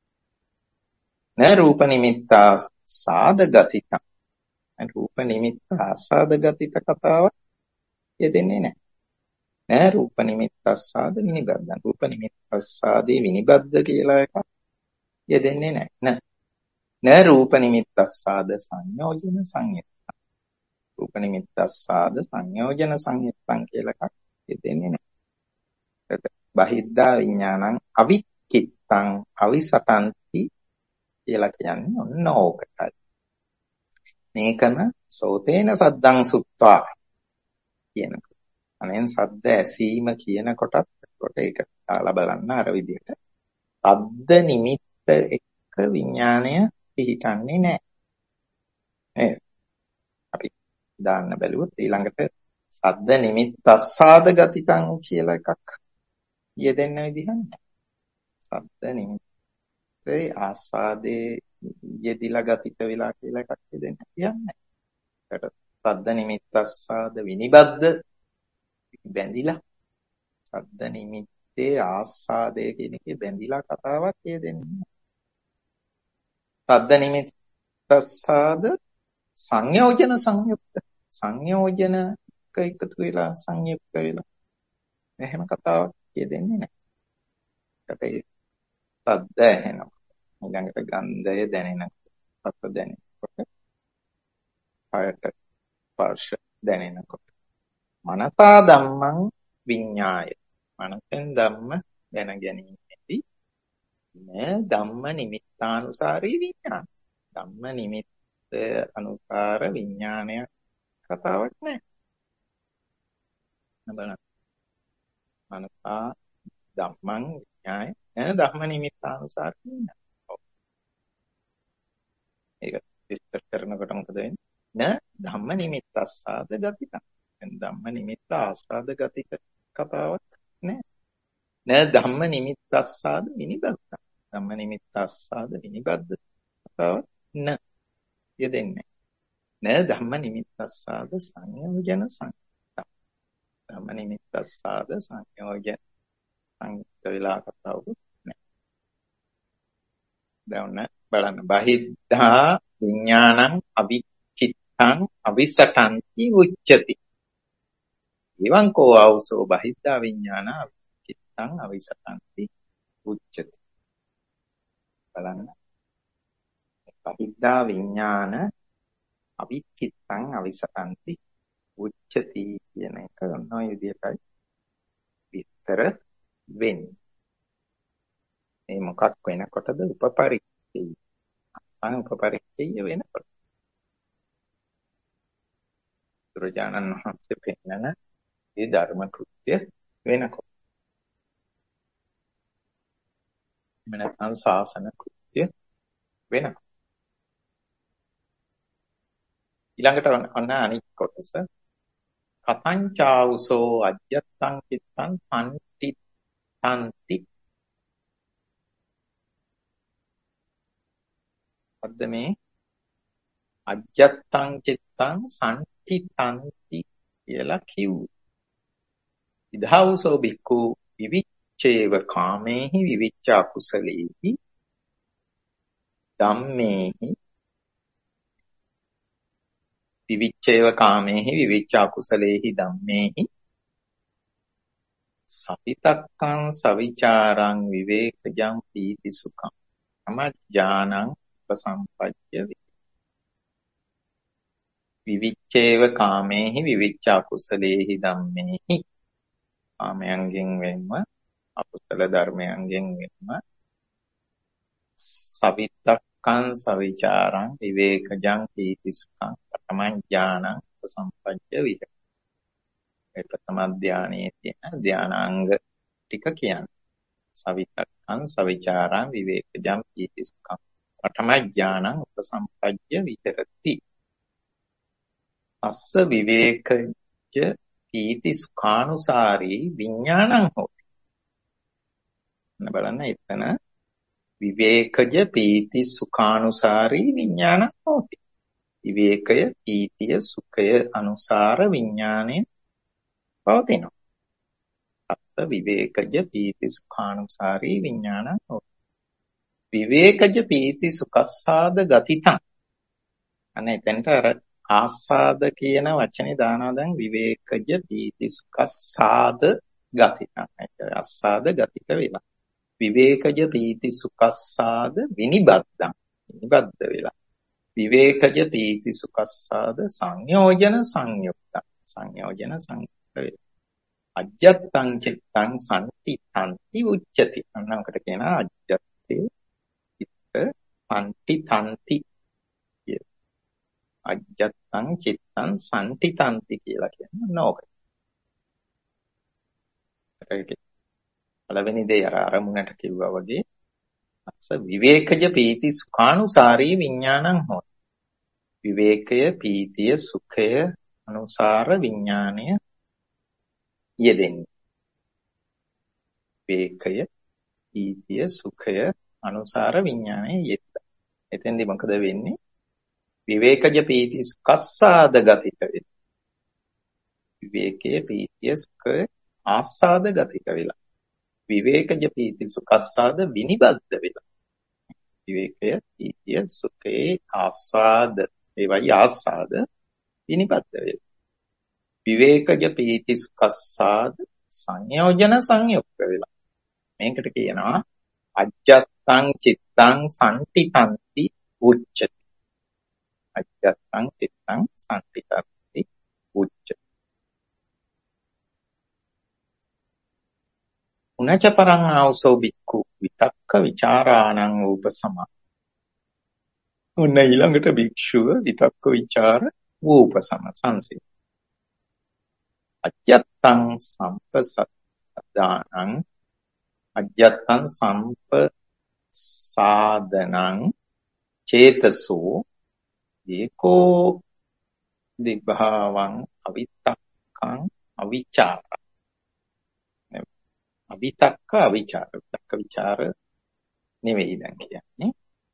න රූප නිමිත්තා සාද ගතික. රූප නිමිත්ත ආසාද ගතික කතාවක් යෙදෙන්නේ නැහැ. න රූප නිමිත්තස්සාද විනිබද්ද. රූප නිමිත්තස්සාදී විනිබද්ද කියලා එකක් යෙදෙන්නේ නැහැ. න රූප නිමිත්තස්සාද සංයෝජන සංයුක්ත. රූප නිමිත්තස්සාද සංයෝජන සංයුක්තං කියලා එකක් යෙදෙන්නේ නැහැ. බහිද්ධා විඥානං අවික්ඛිත්තං අවිසටන්ති කියලා කියන්නේ ඔන්න ඕකටයි. මේකම සෝතේන සද්දං සුත්වා කියනකොට අනෙන් සද්ද ඇසීම කියන කොටත් ඒක දාලා බලන්න අර විදිහට සද්ද නිමිත්ත එක්ක විඥාණය පිහිටන්නේ නැහැ. අපි දාන්න බැලුවොත් ඊළඟට සද්ද නිමිත්තස්සාද ගතිකං කියලා එකක් යෙදෙන්න විදිහක් නැහැ. සද්ද නිමිත්තේ ආස්වාදේ යෙදිලා ගතිත වෙලා කියලා එකක් යෙදෙන්න කියන්නේ. එතකොට සද්ද නිමිත්තස්සාද විනිබද්ද බැඳිලා සද්ද නිමිත්තේ ආස්වාදය කියන එකේ බැඳිලා කතාවක් කියදෙන්නේ. සද්ද නිමිත්තස්සාද සංයෝජන සංයුක්ත සංයෝජන එකතු වෙලා සංයුක්ත වෙලා එහෙම කතාවක් කියදෙන්නේ නැහැ. ඒකට සද්ද ඇහෙනවා. ඊළඟට ගන්ධය දැනෙනකොට, රස දැනෙනකොට, කායට ස්පර්ශ දැනෙනකොට. මනසා ධම්මං විඤ්ඤාය. මනසෙන් ධම්ම දැන ගැනීමේදී ධම්ම නිමිත්තානුසාරී විඥාන. ධම්ම නිමිත්ත අනුසාර විඥානය කතාවක් නැහැ. බලන්න. මනසා ධම්මං විඤ්ඤාය. ධම්ම නිමිත්තානුසාර විඥාන. ඒක විස්තර කරනකොට මොකද වෙන්නේ? ධම්ම නිමිත්තස්සාද ගතික. දැන් ධම්ම නිමිත්ත ආස්වාද ගතික කතාවක් නෑ. ධම්ම නිමිත්තස්සාද විනිබද්ද. ධම්ම නිමිත්තස්සාද විනිබද්ද කතාවක් යෙදෙන්නේ. ධම්ම නිමිත්තස්සාද සංයෝජන සංයුක්ත. ධම්ම නිමිත්තස්සාද සංයෝජන සංයුක්ත වෙලා කතාවකුත් නෑ. දැන් බලන්න බහිද්ධා විඥානං අවිචිත්තං අවිසටන්ති උච්චති. එවං කෝ ආවසෝ බහිද්ධා විඥාන අවිචිත්තං අවිසටන්ති උච්චති. බලන්න බහිද්ධා විඥාන අවිචිත්තං අවිසටන්ති උච්චති කියන එක ඔන්න ඔය විදිහටයි විස්තර වෙන්නේ. මේ මොකක් වෙනකොටද උපපරික්ඛේය. උපපරික්ඛේය වෙනකොට. බුදුරජාණන් වහන්සේ පෙන්නන මේ ධර්ම කෘත්‍ය වෙනකොට. මනසං ශාසන කෘත්‍ය වෙනකොට. ඊළඟට ඔන්න අනිත් කොටස කතං චාවුසෝ අජ්ජත්තං චිත්තං පන්තිත්‍න්ති. අද මේ අජ්ජත්තං චිත්තං සම්තිත්‍න්ති කියලා කිව්වේ. ඉදහවුසෝ බික්ඛු විවිච්ඡේව කාමේහි විවිච්ඡා කුසලේහි ධම්මේහි විවිච්ඡේව කාමේහි විවිච්ඡා කුසලේහි ධම්මේහි සවිතක්කං සවිචාරං විවේකජං පීති සුඛං සමඥානං උපසම්පජ්ජ විවිච්ඡේව කාමේහි විවිච්ඡා කුසලේහි ධම්මේහි. කාමයන්ගෙන් වෙන්ව අකුසල ධර්මයන්ගෙන් වෙන්ව සවිතක්කං සවිචාරං විවේකජං පීති සුඛං සමඥානං උපසම්පජ්ජ විහෙරති. ඒ ප්‍රථම ධානයේ තියෙන ධානාංග ටික කියන්නේ. සවිතක්කං සවිචාරං විවේකජං පීති සුඛං පඨම ඥානං උපසම්පජ්ජ විහෙරති. අස්ස විවේකජ පීති සුඛානුසාරී විඥානං හෝති. බලන්න එතන විවේකජ පීති සුඛානුසාරී විඥානං හෝති. විවේකය පීතිය සුඛය අනුසාර විඥානය පවතිනවා. අස්ස විවේකජ පීති සුඛානුසාරී විඥානං හෝති. විවේකජ පීති සුඛස්සාද ගතිතං. අනේ එතනට අර ආස්වාද කියන වචනේ දානවා. දැන් විවේකජ පීති සුඛස්සාද ගතිතං. ඒක ආස්වාද ගතික වෙලා. විවේකජ පීති සුඛස්සාද විනිබද්දං. විනිබද්ද වෙලා. විවේකජ පීති සුඛස්සාද සංයෝජන සංයුක්තං. සංයෝජන සංයුක්ත වෙලා. අජ්ජත්තං චිත්තං සම්තිත්‍න්ති උච්චති. අන්නකට කියනවා අජ්ජත්තේ චිත්ත සම්තිත්‍න්ති කිය. අජ්ජත්තං චිත්තං සම්තිත්‍න්ති කියලා කියන්නේ නෝක. ඒක පළවෙනි දේ අරමුණට කිව්වා වගේ අස්ස විවේකජ පීති සුඛානුසාරී විඥානං හොත්. විවේකය පීතිය සුඛය අනුසාර විඥානය යෙදෙන්නේ. විවේකය පීතිය සුඛය අනුසාර විඥානය යෙද්ද. එතෙන්දි මොකද වෙන්නේ? විවේකජ පීති සුඛස්සාද ගතික වෙලා. විවේකයේ පීතිය සුඛය ආස්වාද ගතික වෙලා. විවේකජ පීති සුඛස්සාද විනිබද්ධ වෙලා. විවේකය පීතිය සුඛේ ආස්වාද ඒවයි ආස්වාද විනිබද්ධ වෙලා. විවේකජ පීති සුඛස්සාද සංයෝජන සංයුක්ත වෙලා. මේකට කියනවා අජ්ජත්තං චිත්තං සම්ටිතන්ති උච්චති. අජ්ජත්තං චිත්තං සම්ටිතන්ති උච්චති. උනච පරං ආවසෝ බික්ඛු විතක්ක විචාරාණං උපසමා. උන්න ඊළඟට භික්ෂුව විතක්ක විචාර උපසම සංසිඳ. අජ්ජත්තං සම්පසද්දානං අජ්ජත්තං සම්පසාදනං චේතසෝ ඒකෝ දිභාවං අවිතක්කං අවිචාර. අවිතක්ක අවිචාර. විතක්ක විචාර නෙවෙයි දැන් කියන්නේ.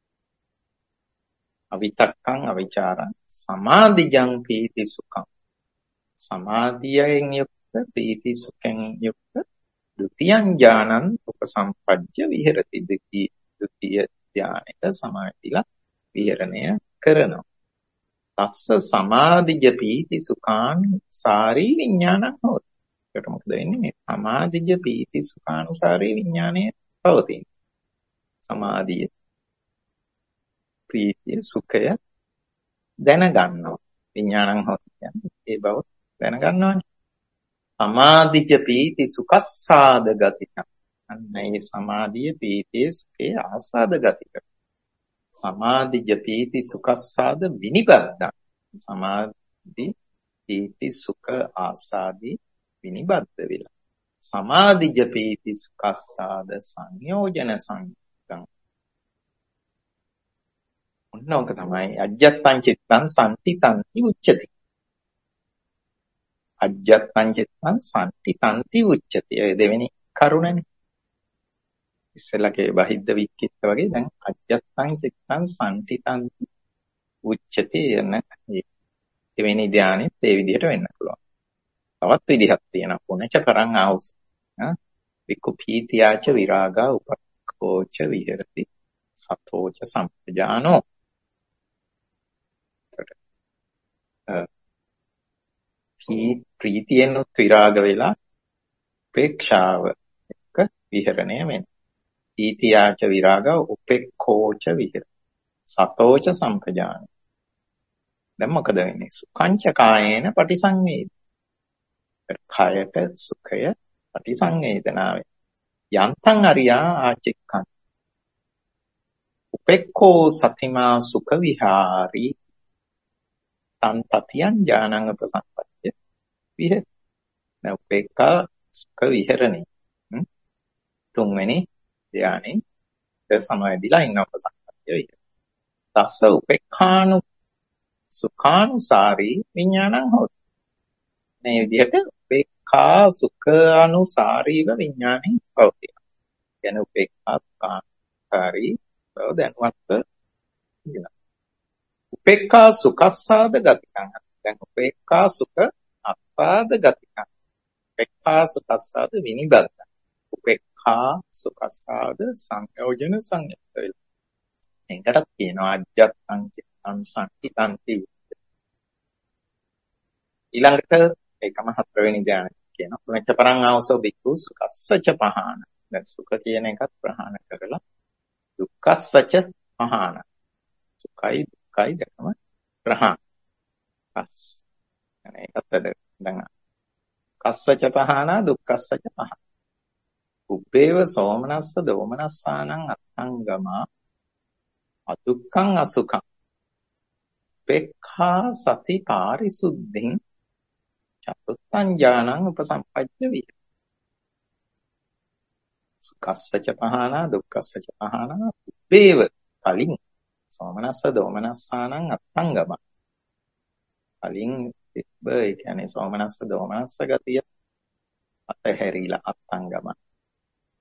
අවිතක්කං අවිචාරං සමාධිජං පීති සුඛං. සමාධියෙන් යුක්ත පීති සුඛෙන් යුක්ත ဒုတိယං ඥානං උපසම්පජ්ජ විහෙරති. ද්විතීය ඥානෙට සමාධිලා විහරණය කරනවා. තස්ස සමාධිජ පීති සුඛානුසාරී විඥානං හොති. ඒකට මොකද වෙන්නේ? මේ සමාධිජ පීති සුඛානුසාරී විඥානය පවතින. සමාධිය ප්‍රීතිය සුඛය දැනගන්නවා. විඥානං හොති කියන්නේ ඒ බව දැනගන්නවානේ. සමාධිජ පීති සුඛස්සාද ගතික. අන්න ඒ සමාධිය පීතිය සුඛේ ආසාද ගතික. සමාධිජ පීති සුඛස්සාද විනිබද්ධං. සමාධි පීති සුඛ ආසාදී විනිබද්ධ වෙලා. සමාධිජ පීති සුඛස්සාද සංයෝජන සංයුක්තං. ඔන්නෝක තමයි අජ්ජත්තං චිත්තං සම්ටිතන්ති උච්චති. අජ්ජත්තං චිත්තං සම්ටිතන්ති උච්චති. ඒ දෙවෙනි කරුණනේ. ඉස්සෙල්ලාගේ බහිද්ද වික්කිට වගේ දැන් අජ්ජත්තං චිත්තං සම්ටිතන්ති උච්චති යන දෙවෙනි ධානයෙත් ඒ විදිහට වෙන්න පුළුවන්. තවත් විදිහක් තියෙනවා. පුනච පරං ආවුස්. වික්ඛු පීතියාච විරාගා උපක්ඛෝච විහෙරති සතෝච සම්පජානෝ. ප්‍රීතියෙන්ුත් විරාග වෙලා උපේක්ෂාව එක්ක විහරණය වෙනවා. පීතියාච විරාගා උපේක්ඛෝච විහෙරති සතෝච සම්පජානෝ. දැන් මොකද වෙන්නේ? සුඛංච කායේන පටිසංවේදී. කයට සුඛය පටිසංවේදනාවේ යන්තං අරියා ආචික්ඛං උපේක්ඛෝ සතිමා සුඛ විහාරී තං තතියං ඥානං උපසම්පජ්ජ විහෙරති. දැන් උපේක්ඛා සුඛ විහරණේ තුන්වෙනි ධානයේ සමවැදිලා ඉන්න උපසම්පජ්ජ විහෙරති. තස්ස උපේක්ඛානු සුඛානුසාරී විඥානං හොති. මේ විදිහට උපේක්ඛා සුඛානුසාරීව විඥානය පවතින. කියන්නේ උපේක්ඛා සුඛානුසාරී බව දැනුවත් වෙනවා. උපේක්ඛා සුඛස්සාද ගතිකං. දැන් උපේක්ඛා සුඛ අස්සාද ගතිකං. උපේක්ඛා සුඛස්සාද විනිබද්ධ. උපේක්ඛා සුඛස්සාද සංයෝජන සංයුක්ත වෙලා. එකට කියනවා අජ්ජත්තං චිත්තං සම්ටිතන්ති. ඊළඟට ඒකම හතරවෙනි ධ්‍යානෙ කියනවා. පුනච්ච පරං ආවසෝ බික්ඛු සුඛස්සච පහාන. දැන් සුඛ කියන එකත් ප්‍රහාණ කරලා දුක්ඛස්සච පහාන. සුඛයි දුක්ඛයි දෙකම ප්‍රහාණ. පස්. ඒකත් දැන් කස්සච පහාන දුක්ඛස්සච පහාන. උපේව සෝමනස්ස දෝමනස්සානං අත්ංගමා අදුක්ඛං අසුඛං. උපේක්ඛා සති පාරිසුද්ධින් චතුත්තං ඥානං උපසම්පජ්ජ විහෙරති. සුඛස්සච පහාන දුක්ඛස්සච පහාන උපේව කලින් සෝමනස්ස දෝමනස්සානං අත්ංගම. කලින් තිබ්බ ඒ කියන්නේ සෝමනස්ස දෝමනස්ස ගතිය අතහැරිලා අත්ංගම.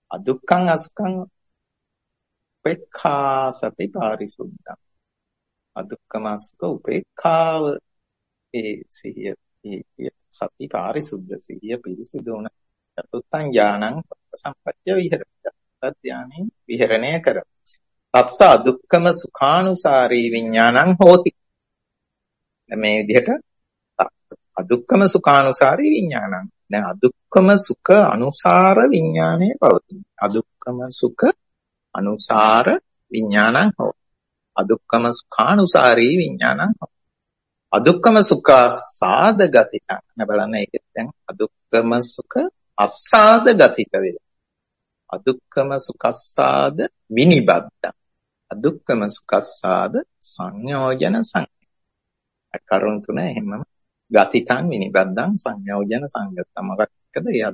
අදුක්ඛං අසුඛං උපේක්ඛා සති පාරිසුද්ධං. අදුක්කම සුඛ උපේක්ඛාව ඒ සිහිය ඒ සති පාරිසුද්ධ සිහිය පිරිසුදු වුණ චතුත්තං ඥානං සම්පත්‍ය විහෙරති. ධානයෙන් විහෙරණය කර. තස්ස අදුක්කම සුඛානුසාරී විඥානං හෝති. මේ විදිහට අදුක්කම සුඛානුසාරී විඥානං. දැන් අදුක්කම සුඛ අනුසාර විඥානයේ පවතින. අදුක්කම සුඛ අනුසාර විඥානං හෝති. අදුක්කම සුඛානුසාරී විඥානං හෝති. අදුක්කම සුඛ සාද ගතික. බලන්න ඒකෙත් දැන් අදුක්කම සුඛ අස්සාද ගතික වෙලා. අදුක්කම සුඛස්සාද විනිබද්ද. අදුක්කම සුඛස්සාද සංයෝජන සංඥා. කරුණ තුන එහෙමම ගතිතං විනිබද්දං සංයෝජන සංගතම. මොකක්ද ඒ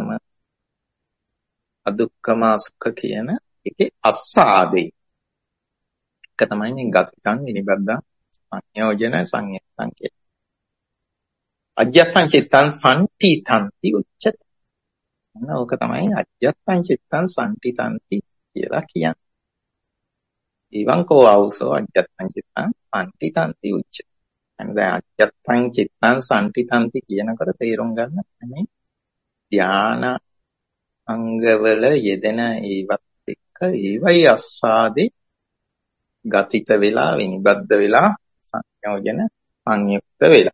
අදුක්කම සුඛ කියන එකේ අස්සාදේ. එක තමයි මේ ගතිතං විනිබද්දං සංයෝජන සංයත්තං කියන්නේ. අජ්ජත්තං චිත්තං සම්ටිතන්ති උච්චත. ඕක තමයි අජ්ජත්තං චිත්තං සම්ටිතන්ති කියලා කියන්නේ. ඊවං කෝ ආවුසෝ අජ්ජත්තං චිත්තං සම්ටිතන්ති උච්චත. දැන් අජ්ජත්තං චිත්තං සම්ටිතන්ති කියනකොට තේරුම් ගන්න මේ ධාන අංගවල යෙදෙන ඒවත් එක්ක ඒවයි අස්සාදේ ගතිත වෙලා විනිබද්ද වෙලා සංයෝජන සංයුක්ත වෙලා.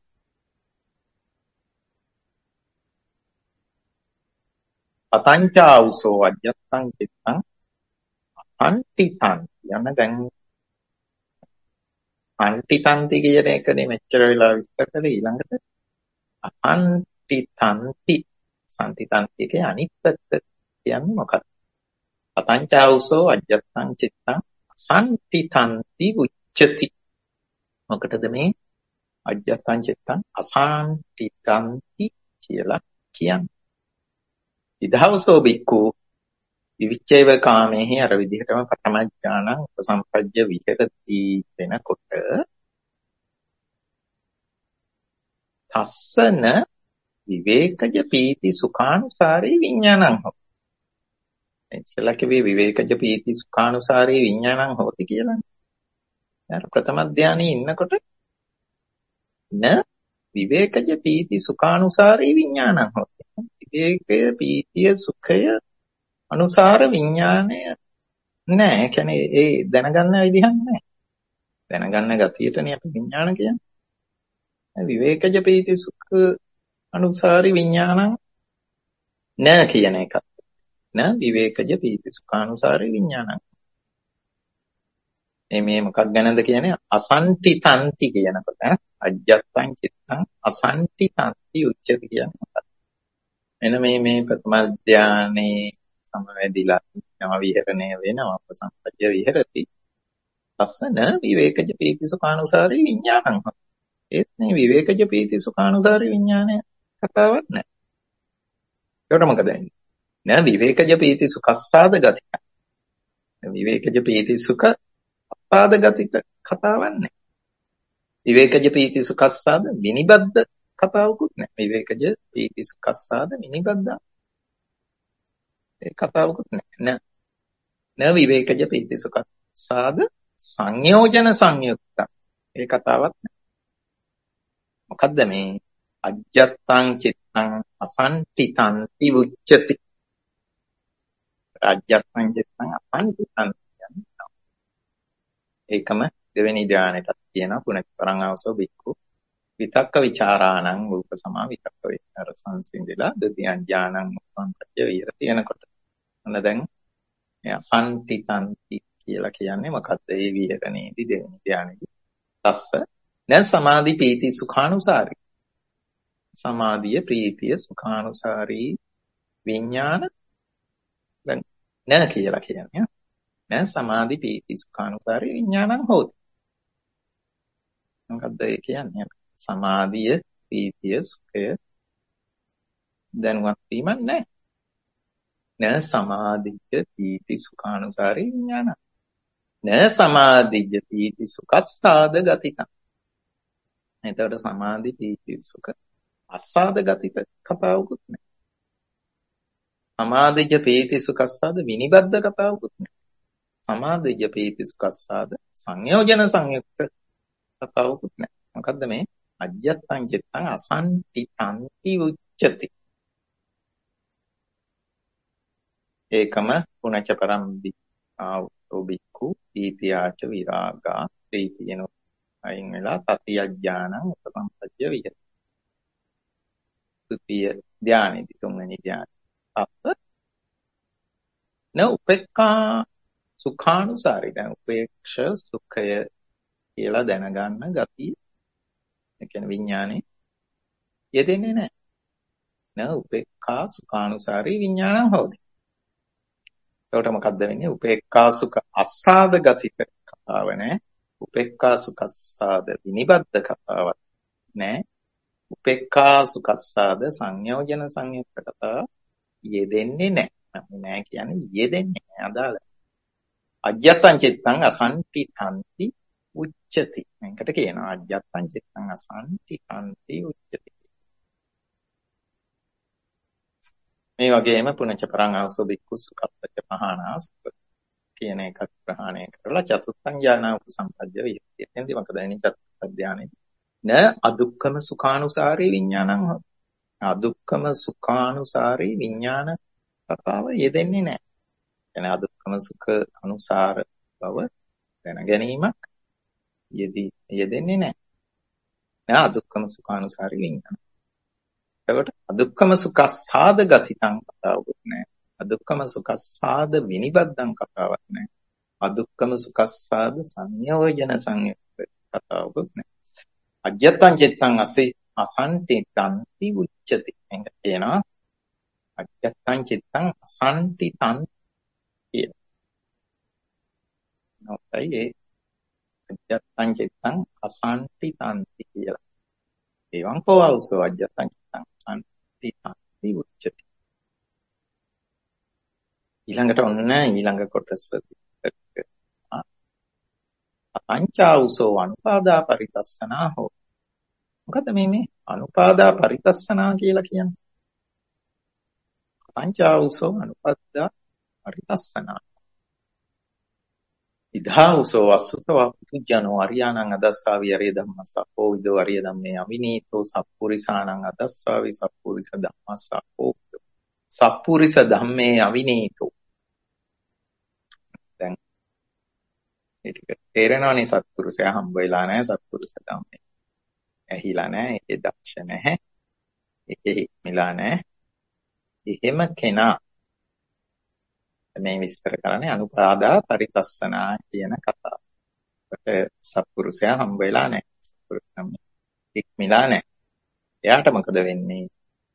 පතංචාවුසෝ අජ්ජත්තං චිත්තං අන්තිතං යන දැන් අන්තිතන්ති කියන එකනේ මෙච්චර වෙලා විස්තර කරේ. ඊළඟට අන්තිතන්ති සම්තිතන්ති කියන අනිත් පැත්ත කියන්නේ මොකක්ද? පතංචාවුසෝ අජ්ජත්තං චිත්තං අසන්තිතන්ති උච්චති. මොකටද මේ අජ්ජත්තං චිත්තං අසන්තිතන්ති කියලා කියන්නේ? ඉදහවසෝ බික්ඛු විවිච්ඡේව කාමේහි අර විදිහටම පඨම ඥානං උපසම්පජ්ජ විහෙරති වෙනකොට තස්සන විවේකජ පීති සුඛානුසාරී විඥානං හො. එච්චලා කිව්වේ විවේකජ පීති සුඛානුසාරී විඥානං හොති කියලානේ. දැන් ප්‍රථම ධානයේ ඉන්නකොට න විවේකජ පීති සුඛානුසාරී විඥානං හොති. විවේකය පීතිය සුඛය අනුසාර විඥානය නෑ. ඒ කියන්නේ ඒ දැනගන්න විදිහක් නෑ. දැනගන්න ගතියටනේ අපි විඥාන කියන්නේ. විවේකජ පීති සුඛ අනුසාරී විඥානං නෑ කියන එක. න විවේකජ පීති සුඛානුසාරී විඥානං. මේ මොකක් ගැනද කියන්නේ? අසන්තිතන්ති කියනකොට අජ්ජත්තං චිත්තං අසන්තිතන්ති උච්චති කියන්නේ මොකක්ද? එන මේ ප්‍රථම ධානයේ සමවැදිලා නව විහෙරණය වෙනවා උපසම්පජ්ජ විහෙරති. තස්සන විවේකජ පීති සුඛානුසාරී විඥානං. ඒත් මේ විවේකජ පීති සුඛානුසාරී විඥානය කතාවක් නෑ. ඒකට මොකද වෙන්නේ? න විවේකජ පීති සුඛස්සාද ගතික. විවේකජ පීති සුඛ අපාද ගතික කතාවක් නෑ. විවේකජ පීති සුඛස්සාද විනිබද්ද කතාවකුත් නෑ. විවේකජ පීති සුඛස්සාද විනිබද්ද ඒ කතාවකුත් නෑ. න විවේකජ පීති සුඛස්සාද සංයෝජන සංයුක්ත. ඒ කතාවක් නෑ. මොකද්ද මේ අජ්ජත්තං චිත්තං අසන්තිතන්ති උච්චති. අජ්ජත්තං චිත්තං අසන්තිතන්ති කියන්නේ ඒකම දෙවෙනි ධානයටත් කියනවා පුනච්චරං ආවසෝ බික්ඛු විතක්ක ਵਿਚාරාණං රූප සමා විතක්ක විචාර සංසිඳිලා දෙවියන් ඥානං සම්පත්‍ය විහෙරති එනකොට. අන්න දැන් මේ අසන්තිතන්ති කියලා කියන්නේ මොකද්ද? ඒ විහෙරණේදී දෙවෙනි ධානයේදී තස්ස දැන් සමාධි පීති සුඛානුසාරී. සමාධිය ප්‍රීතිය සුඛානුසාරී විඥාන දැන් න කියලා කියන්නේ. දැන් සමාධි පීති සුඛානුසාරී විඥානං හොති. මොකද්ද ඒ කියන්නේ? සමාධිය ප්‍රීතිය සුඛය දැනුවත් වීමක් නැහැ. න සමාධිය පීති සුඛානුසාරී විඥාන. න සමාධිය පීති සුඛස්සාද ගතික. එතකොට සමාධි පීති සුඛ අස්සාද ගතික කතාවකුත් නැහැ. සමාධිය පීති සුඛස්සාද විනිබද්ද කතාවකුත් නැහැ. සමාධිය පීති සුඛස්සාද සංයෝජන සංයුක්ත කතාවකුත් නැහැ. මොකද්ද මේ අජ්ජත්තං චිත්තං අසන්ති තන්ති උච්චති. ඒකම පුනච පරම් බික්ඛු ඊතියාච විරාගා ප්‍රීතියන අයින් වෙලා තති අඥානං උපසම්පජ්ජ විහෙ. තුතිය ධානයේදී තුන්වෙනි ධානය. අප න උපේක්ඛා සුඛානුසාරී. දැන් උපේක්ෂ සුඛය කියලා දැනගන්න ගතිය. ඒ කියන්නේ විඥානේ යෙදෙන්නේ නැහැ. න උපේක්ඛා සුඛානුසාරී විඥානං හොති. එතකොට මොකද්ද වෙන්නේ? උපේක්ඛා සුඛ අස්සාද ගතික කතාව නෑ. උපේක්ඛා සුඛස්සාද විනිබද්ධ කතාවක් නෑ. උපේක්ඛා සුඛස්සාද සංයෝජන සංයුක්ත කතාව යෙදෙන්නේ නෑ. නෑ කියන්නේ යෙදෙන්නේ නෑ. අදාළ අජ්ජත්තං චිත්තං අසන්ති තන්ති උච්චති. මේකට කියනවා අජ්ජත්තං චිත්තං අසන්ති තන්ති උච්චති. මේ වගේම පුනච පරං ආසෝ බික්ඛු සුඛප්පච්ච පහනා සුඛ කියන එකත් ප්‍රහාණය කරලා චතුත්ථං ඥාන උපසම්පජ්ජ විහෙති. එතෙන්දී මොකද වෙන්නේ? චතුත්ථ ධානයේ න අදුක්ඛම සුඛානුසාරී විඥානං හොති. අදුක්ඛම සුඛානුසාරී විඥාන කතාව යෙදෙන්නේ නැහැ. එන අදුක්ඛම සුඛ අනුසාර බව දැන ගැනීමක් යෙදෙන්නේ නැහැ. න අදුක්ඛම සුඛානුසාරී විඥාන. එතකොට අදුක්ඛම සුඛස්සාද ගතිතං කතාවකුත් නැහැ. අදුක්ඛම සුඛස්සාද විනිබද්ධං කතාවක් නැහැ. අදුක්ඛම සුඛස්සාද සංයෝජන සංයුක්ත කතාවකුත් නැහැ. අජ්ජත්තං චිත්තං අසන්ති තන්ති උච්චති. එංග කියනවා අජ්ජත්තං චිත්තං අසන්ති තන්ති කියලා. නොතයි ඒ අජ්ජත්තං චිත්තං අසන්ති තන්ති කියලා. එවං කෝවසෝ අජ්ජත්තං චිත්තං අසන්ති තන්ති උච්චති. ඊළඟට ඔන්න ඊළඟ කොටස පංචාඋසෝ අනුපාදා පරිතස්සනා හෝ. මොකද මේ අනුපාදා පරිතස්සනා කියලා කියන්නේ? පංචාඋසෝ අනුපාදා පරිතස්සනා. ඉදාඋසෝ අසුතවා පුජ්ජනෝ අරියාණං අදස්සාවි අරිය ධම්මස්සප්පෝ විදෝ අරිය ධම්මේ අවිනීතෝ සප්පුරිසාණං අදස්සාවි සප්පුරිස ධම්මස්සප්පෝ සප්පුරිස ධම්මේ අවිනීතෝ. දැන් ඒ ටික තේරෙනවනේ. සත්පුරුෂයා හම්බ වෙලා නැහැ. සත්පුරුෂ ධම්මේ ඇහිලා නැහැ. ඒකේ දක්ෂ නැහැ. ඒකේ හික්මිලා නැහැ. එහෙම කෙනා මේ විස්තර කරන්නේ අනුපාදා පරිතස්සනා කියන කතාව. ඒකට සත්පුරුෂයා හම්බ වෙලා නැහැ. සත්පුරුෂ ධම්මේ හික්මිලා නැහැ. එයාට මොකද වෙන්නේ?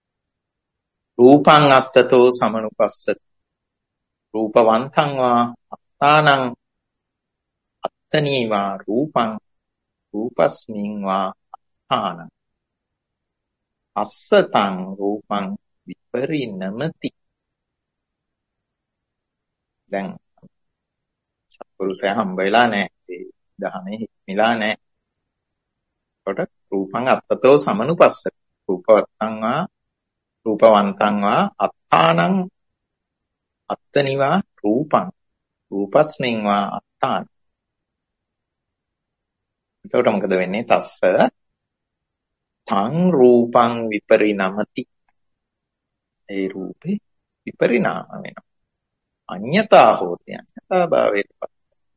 රූපං අත්තතෝ සමනුපස්සති. රූපවන්තං වා අත්තානං අත්තනීවා රූපං රූපස්මින් වා අත්තානං අස්සතං රූපං විපරිණමති. දැන් සත්පුරුෂයා හම්බ වෙලා නැහැ. ඒ දහමේ හික්මිලා නැහැ. ඒකට රූපං අත්තතෝ සමනුපස්සති. රූපවන්තං වා අත්තානං අත්තනිවා රූපං රූපස්මින් වා අත්තාන. එතකොට මොකද වෙන්නේ? තස්ස තං රූපං විපරිණමති. ඒ රූපේ විපරිණාම වෙනවා. අඤ්ඤතා හෝති. අඤ්ඤතා භාවයට පත්.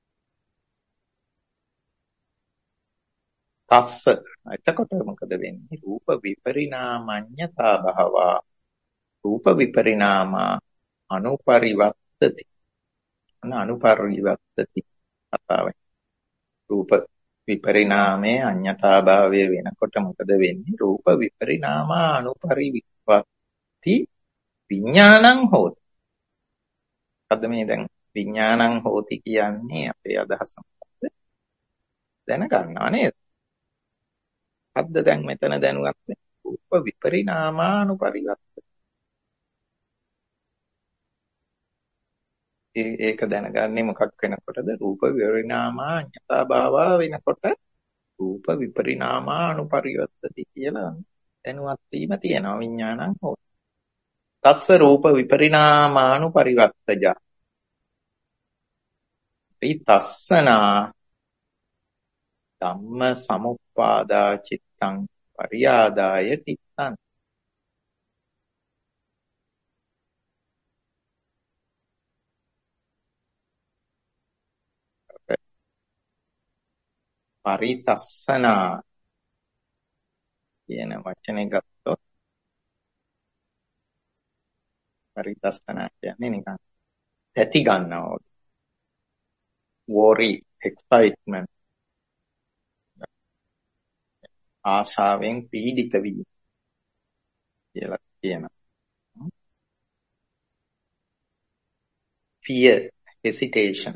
තස්ස එතකොට මොකද වෙන්නේ? රූප විපරිණාමඤ්ඤතා භාවා රූප විපරිණාමා අනුපරිවත්තති. අනුපරිවත්තති කතාවයි. රූප විපරිණාමයේ අඤ්ඤතා භාවය වෙනකොට මොකද වෙන්නේ? රූප විපරිණාමා අනුපරිවත්තති විඥානං හෝති. අද මේ දැන් විඥානං හෝති කියන්නේ අපේ අදහස මොකද්ද? දැනගන්නවා නේද? අද්ද දැන් මෙතන දැනුවත් රූප විපරිණාමා අනුපරිවත්තති. ඒක දැනගන්නේ මොකක් වෙනකොටද? රූප විපරිණාමා අඤ්ඤතා භාවා වෙනකොට රූප විපරිණාමා අනුපරිවත්තති කියලා දැනුවත් වීම තියෙනවා. විඥානං හෝති. තස්ස රූප විපරිණාමානුපරිවත්තජ. තස්සනා ධම්ම සමුප්පාදා චිත්තං පරියාදාය තිත්තං. පරිතස්සනා කියන වචනේ ගත්තොත් පරිතස්සනා කියන්නේ නිකන් තැති ගන්නවා වගේ. worry, excitement, ආශාවෙන් පීඩිත වීම කියලා කියනවා. fear, hesitation.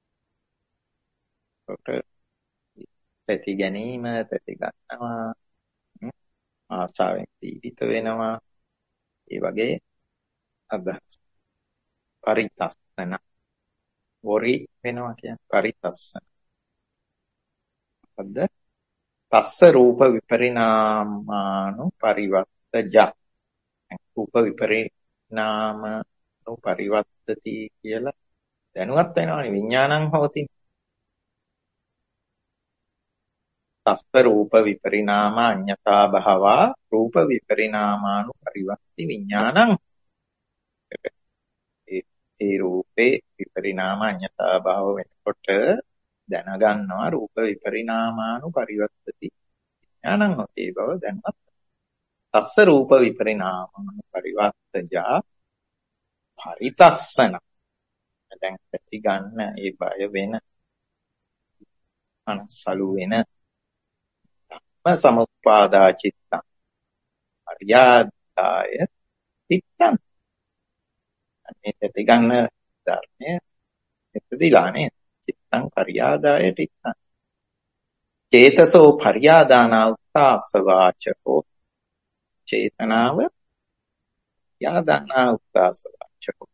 තැති ගැනීම, තැති ගන්නවා, ආශාවෙන් පීඩිත වෙනවා, ඒ වගේ අදහස්. පරිතස්සන worry වෙනවා කියන්නේ පරිතස්සන. මොකද්ද? තස්ස රූප විපරිණාමානු පරිවත්තජ. රූප විපරිණාමනු පරිවත්තති කියලා දැනුවත් වෙනවානේ. විඥානං හෝති. තස්ස රූප විපරිණාම අඤ්ඤතා භවා රූප විපරිණාමානු පරිවත්ති විඥානං. ඒ රූපේ විපරිණාම අඤ්ඤතා භව වෙනකොට දැනගන්නවා රූප විපරිණාමානු පරිවත්තති ඥානං හොති. ඒ බව දැනවත්. තස්ස රූප විපරිණාමානු පරිවත්තජා පරිතස්සන. දැන් ඇති ගන්න ඒ බය වෙන අනසලු වෙන ධම්ම සමුප්පාදා චිත්තං පරියාදාය තිත්තං. මේ ඇති ගන්න ධර්මය එතදිලා නේ. චිත්තං පරියාදාය තිත්තං. චේතසෝ පරියාදානා උත්තාසවාචකෝ. චේතනාව යාදානා උත්තාසවාචකෝ.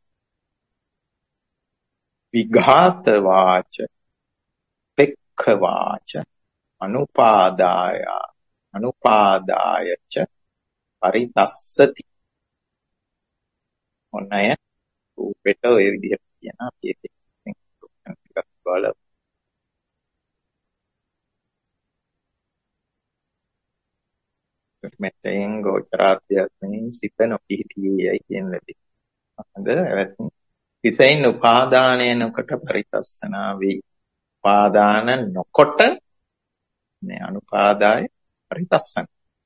විඝාත වාච පෙක්ඛ වාච අනුපාදායච පරිතස්සති. ඔන්නය රූපෙට ඔය විදිහට කියනවා. අපි ඒක බලමු. මෙතෙන් ගෝචරාත්‍යයෙන් සිත නොපිහිටියේයි කියන ලදී. හොඳ එවත්නි. කිසෙයින් උපාදානය නොකොට පරිතස්සනා වේ. උපාදාන නොකොට මේ අනුපාදාය පරිතස්සන.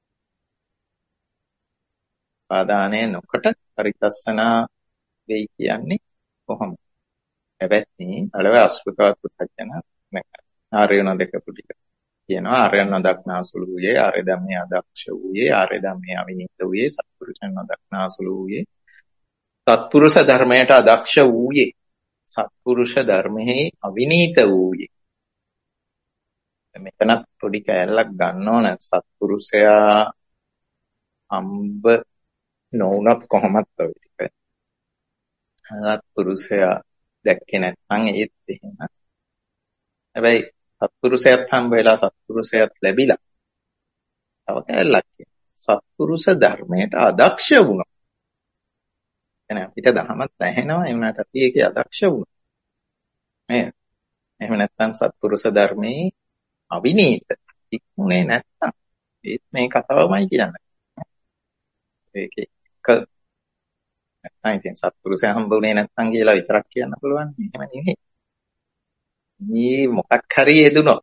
උපාදානය නොකොට පරිතස්සනා වෙයි කියන්නේ කොහොමද? එවත්නි අලව අස්වකාත් පුතජන ආර්යන දෙක පුටික කියනවා. ආර්යන දක්නාසුළු වූයේ, ආර්ය ධම්මේ අදක්ෂ වූයේ, ආර්ය ධම්මේ අවිනිත වූයේ, සත්පුරුෂයන් දක්නාසුළු වූයේ, සත්පුරුෂ ධර්මයට අදක්ෂ වූයේ, සත්පුරුෂ ධර්මෙහි අවිනීත වූයේ. මෙතනත් පොඩි කැලලක් ගන්න ඕන. සත්පුරුෂයා අම්බ නොවුනත් කොහොමත් ඔය ටික. සත්පුරුෂයා දැක්කේ නැත්නම් ඒත් එහෙම. හැබැයි සත්පුරුෂයත් හම්බ වෙලා සත්පුරුෂයත් ලැබිලා තව කැලලක් සත්පුරුෂ ධර්මයට අදක්ෂ වුණා. එන අපිට දහමත් ඇහෙනවා. ඒ වුණාට අපි ඒකේ අදක්ෂ වුණා. නේද? එහෙම නැත්නම් සත්පුරුෂ ධර්මයේ අවිනීත ඉක්මුනේ නැත්නම් ඒත් මේ කතාවමයි කියන්නේ. ඒකේ එක නැත්නම් ඉතින් සත්පුරුෂය හම්බුනේ නැත්නම් කියලා විතරක් කියන්න පුළුවන්. එහෙම නෙමෙයි. මේ මොකක් හරි යෙදුනොත්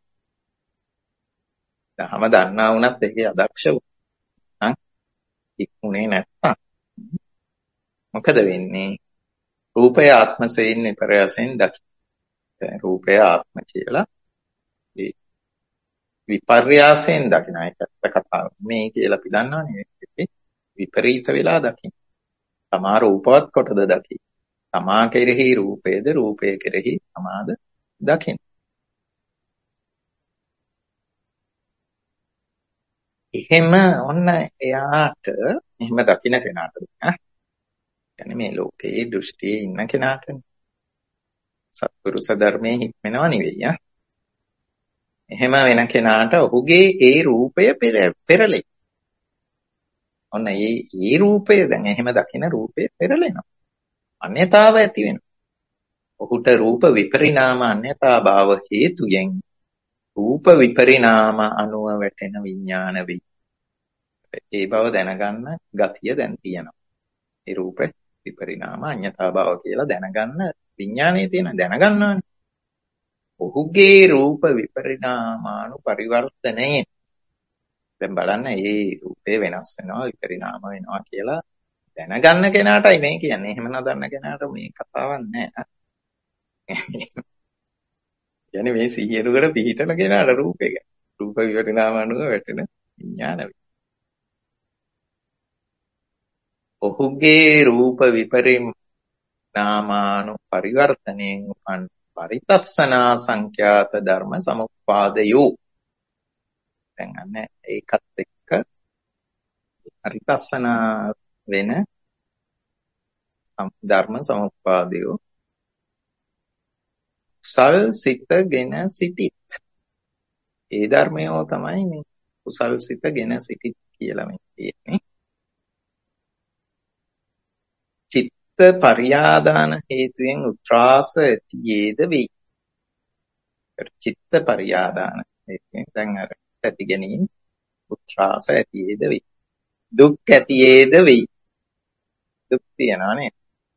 දහම දන්නා වුණත් ඒකේ අදක්ෂ වුණා. ඉක්මුනේ නැත්නම් මොකද වෙන්නේ? රූපය ආත්මසෙයින් විපර්යාසයෙන් දකි. රූපය ආත්ම කියලා ඒ විපර්යාසයෙන් දකින්න. ඒකට කතාව මේ කියලා අපි දන්නවනේ. විපරීත වෙලා දකින්න. තමා රූපවත් කොටද දකි. තමා කෙරෙහි රූපේද රූපය කෙරෙහි තමාද දකින්න. එහෙම ඔන්න එයාට එහෙම දකින්න කෙනාට يعني මේ ලෝකයේ දෘෂ්ටියේ ඉන්න කෙනාට සත්පුරුෂ ධර්මයේ හික්මෙනව නෙවෙයි. එහෙම වෙන කෙනාට ඔහුගේ ඒ රූපය පෙරලෙයි. ඔන්න ඒ රූපය දැන් එහෙම දකින්න රූපය පෙරලෙනවා. අන්‍යතාව ඇති වෙනවා. ඔහුට රූප විපරිණාම අන්‍යතා භාව හේතුයෙන් රූප විපරිණාම අනුව වැටෙන විඥාන වේ. ඒ බව දැනගන්න ගතිය දැන් තියෙනවා. ඒ රූප විපරිණාම අඤ්ඤතා භව කියලා දැනගන්න විඥානයේ තියෙන දැනගන්නවනේ. ඔහුගේ රූප විපරිණාමානු පරිවර්තනයෙන් දැන් බලන්න මේ රූපේ වෙනස් වෙනවා විපරිණාම වෙනවා කියලා දැනගන්න කෙනාටයි මේ කියන්නේ. එහෙම නොදන්න කෙනාට මේ කතාවක් නෑ. කියන්නේ මේ සිහියලුකට පිහිටන කෙනාට රූපේ ගැන. රූප විපරිණාම අනුව වැටෙන විඥාන වේ. ඔහුගේ රූප විපරිණාමානු පරිවර්තනයෙන් උපන් පරිතස්සනා සංඛ්‍යාත ධර්ම සමුප්පාදයෝ. දැන් අන්න ඒකත් එක්ක පරිතස්සනා වෙන ධර්ම සමුප්පාදයෝ කුසල් සිතගෙන සිටිත්. ඒ ධර්මයෝ තමයි මේ කුසල් සිතගෙන සිටිත් කියලා මේ කියන්නේ. චිත්ත පරියාදාන හේතුයෙන් උත්‍රාස ඇතියේද වෙයි. චිත්ත පරියාදාන හේතුයෙන් දැන් අර ඇති ගැනීම උත්‍රාස ඇතියේද වෙයි. දුක් ඇතියේද වෙයි. දුක් තියනවා නේද?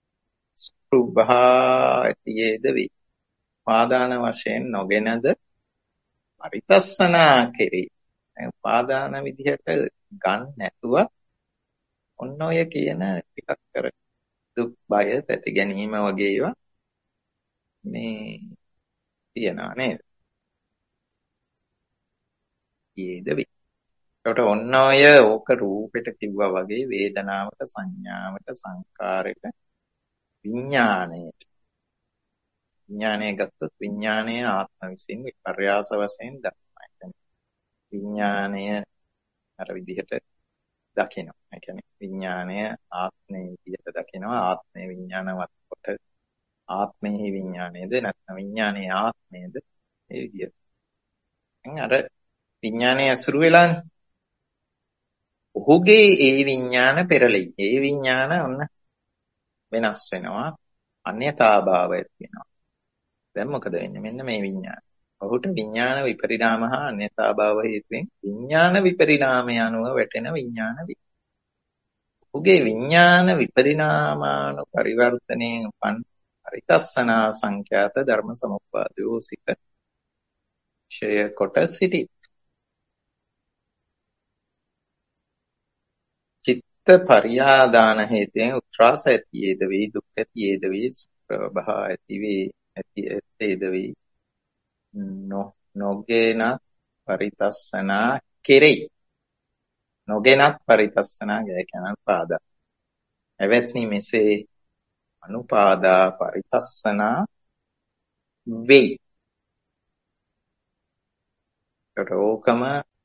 ස්පෘහා ඇතියේද වෙයි. උපාදාන වශයෙන් නොගෙනද පරිතස්සනා කෙරේ. උපාදාන විදිහට ගන්න නැතුව ඔන්න ඔය කියන ටිකක් කර දුක් බය ඇති ගැනීම වගේ ඒවා මේ තියනවා නේද? ඊයේද වෙයි. ඒකට ඔන්න ඔය ඕක රූපෙට කිව්වා වගේ වේදනාවට සංඥාවට සංකාරයට විඥාණයට. විඥාණය ගත්තොත් විඥාණය ආත්ම විසින් විපර්යාස වශයෙන් දක්වනවා. විඥාණය අර විදිහට දකිනවා. ඒ කියන්නේ විඥාණය ආත්මයේ විදිහට දකිනවා. ආත්මය විඥානවත් කොට ආත්මයේ විඥාණයද නැත්නම් විඥානයේ ආත්මයද ඒ විදිහට. දැන් අර විඥානයේ අසුරු වෙලානේ. ඔහුගේ ඒ විඥාන පෙරලෙයි. ඒ විඥාන ඔන්න වෙනස් වෙනවා. අන්‍යතා භාවය තියෙනවා. දැන් මොකද වෙන්නේ? මෙන්න මේ විඥාන. ඔහුට විඥාන විපරිණාම හා අන්‍යතා භාව හේතුවෙන් විඥාන විපරිණාමය අනුව වැටෙන විඥාන වේ. ඔහුගේ විඥාන විපරිණාමානු පරිවර්තනයෙන් උපන් පරිතස්සනා සංඛ්‍යාත ධර්ම සමුප්පාදෝ සිත ක්ෂය කොට සිටි. චිත්ත පරියාදාන හේතුයෙන් උත්‍රාස ඇතියේද වේ දුක් ඇතියේද වේ ප්‍රභා ඇති වේ ඇතියේද වේ නොගෙනත් පරිතස්සනා කෙරෙයි. නොගෙනත් පරිතස්සනා කියන පාදා. එවත්නි මෙසේ අනුපාදා පරිතස්සනා වෙයි. ඒකම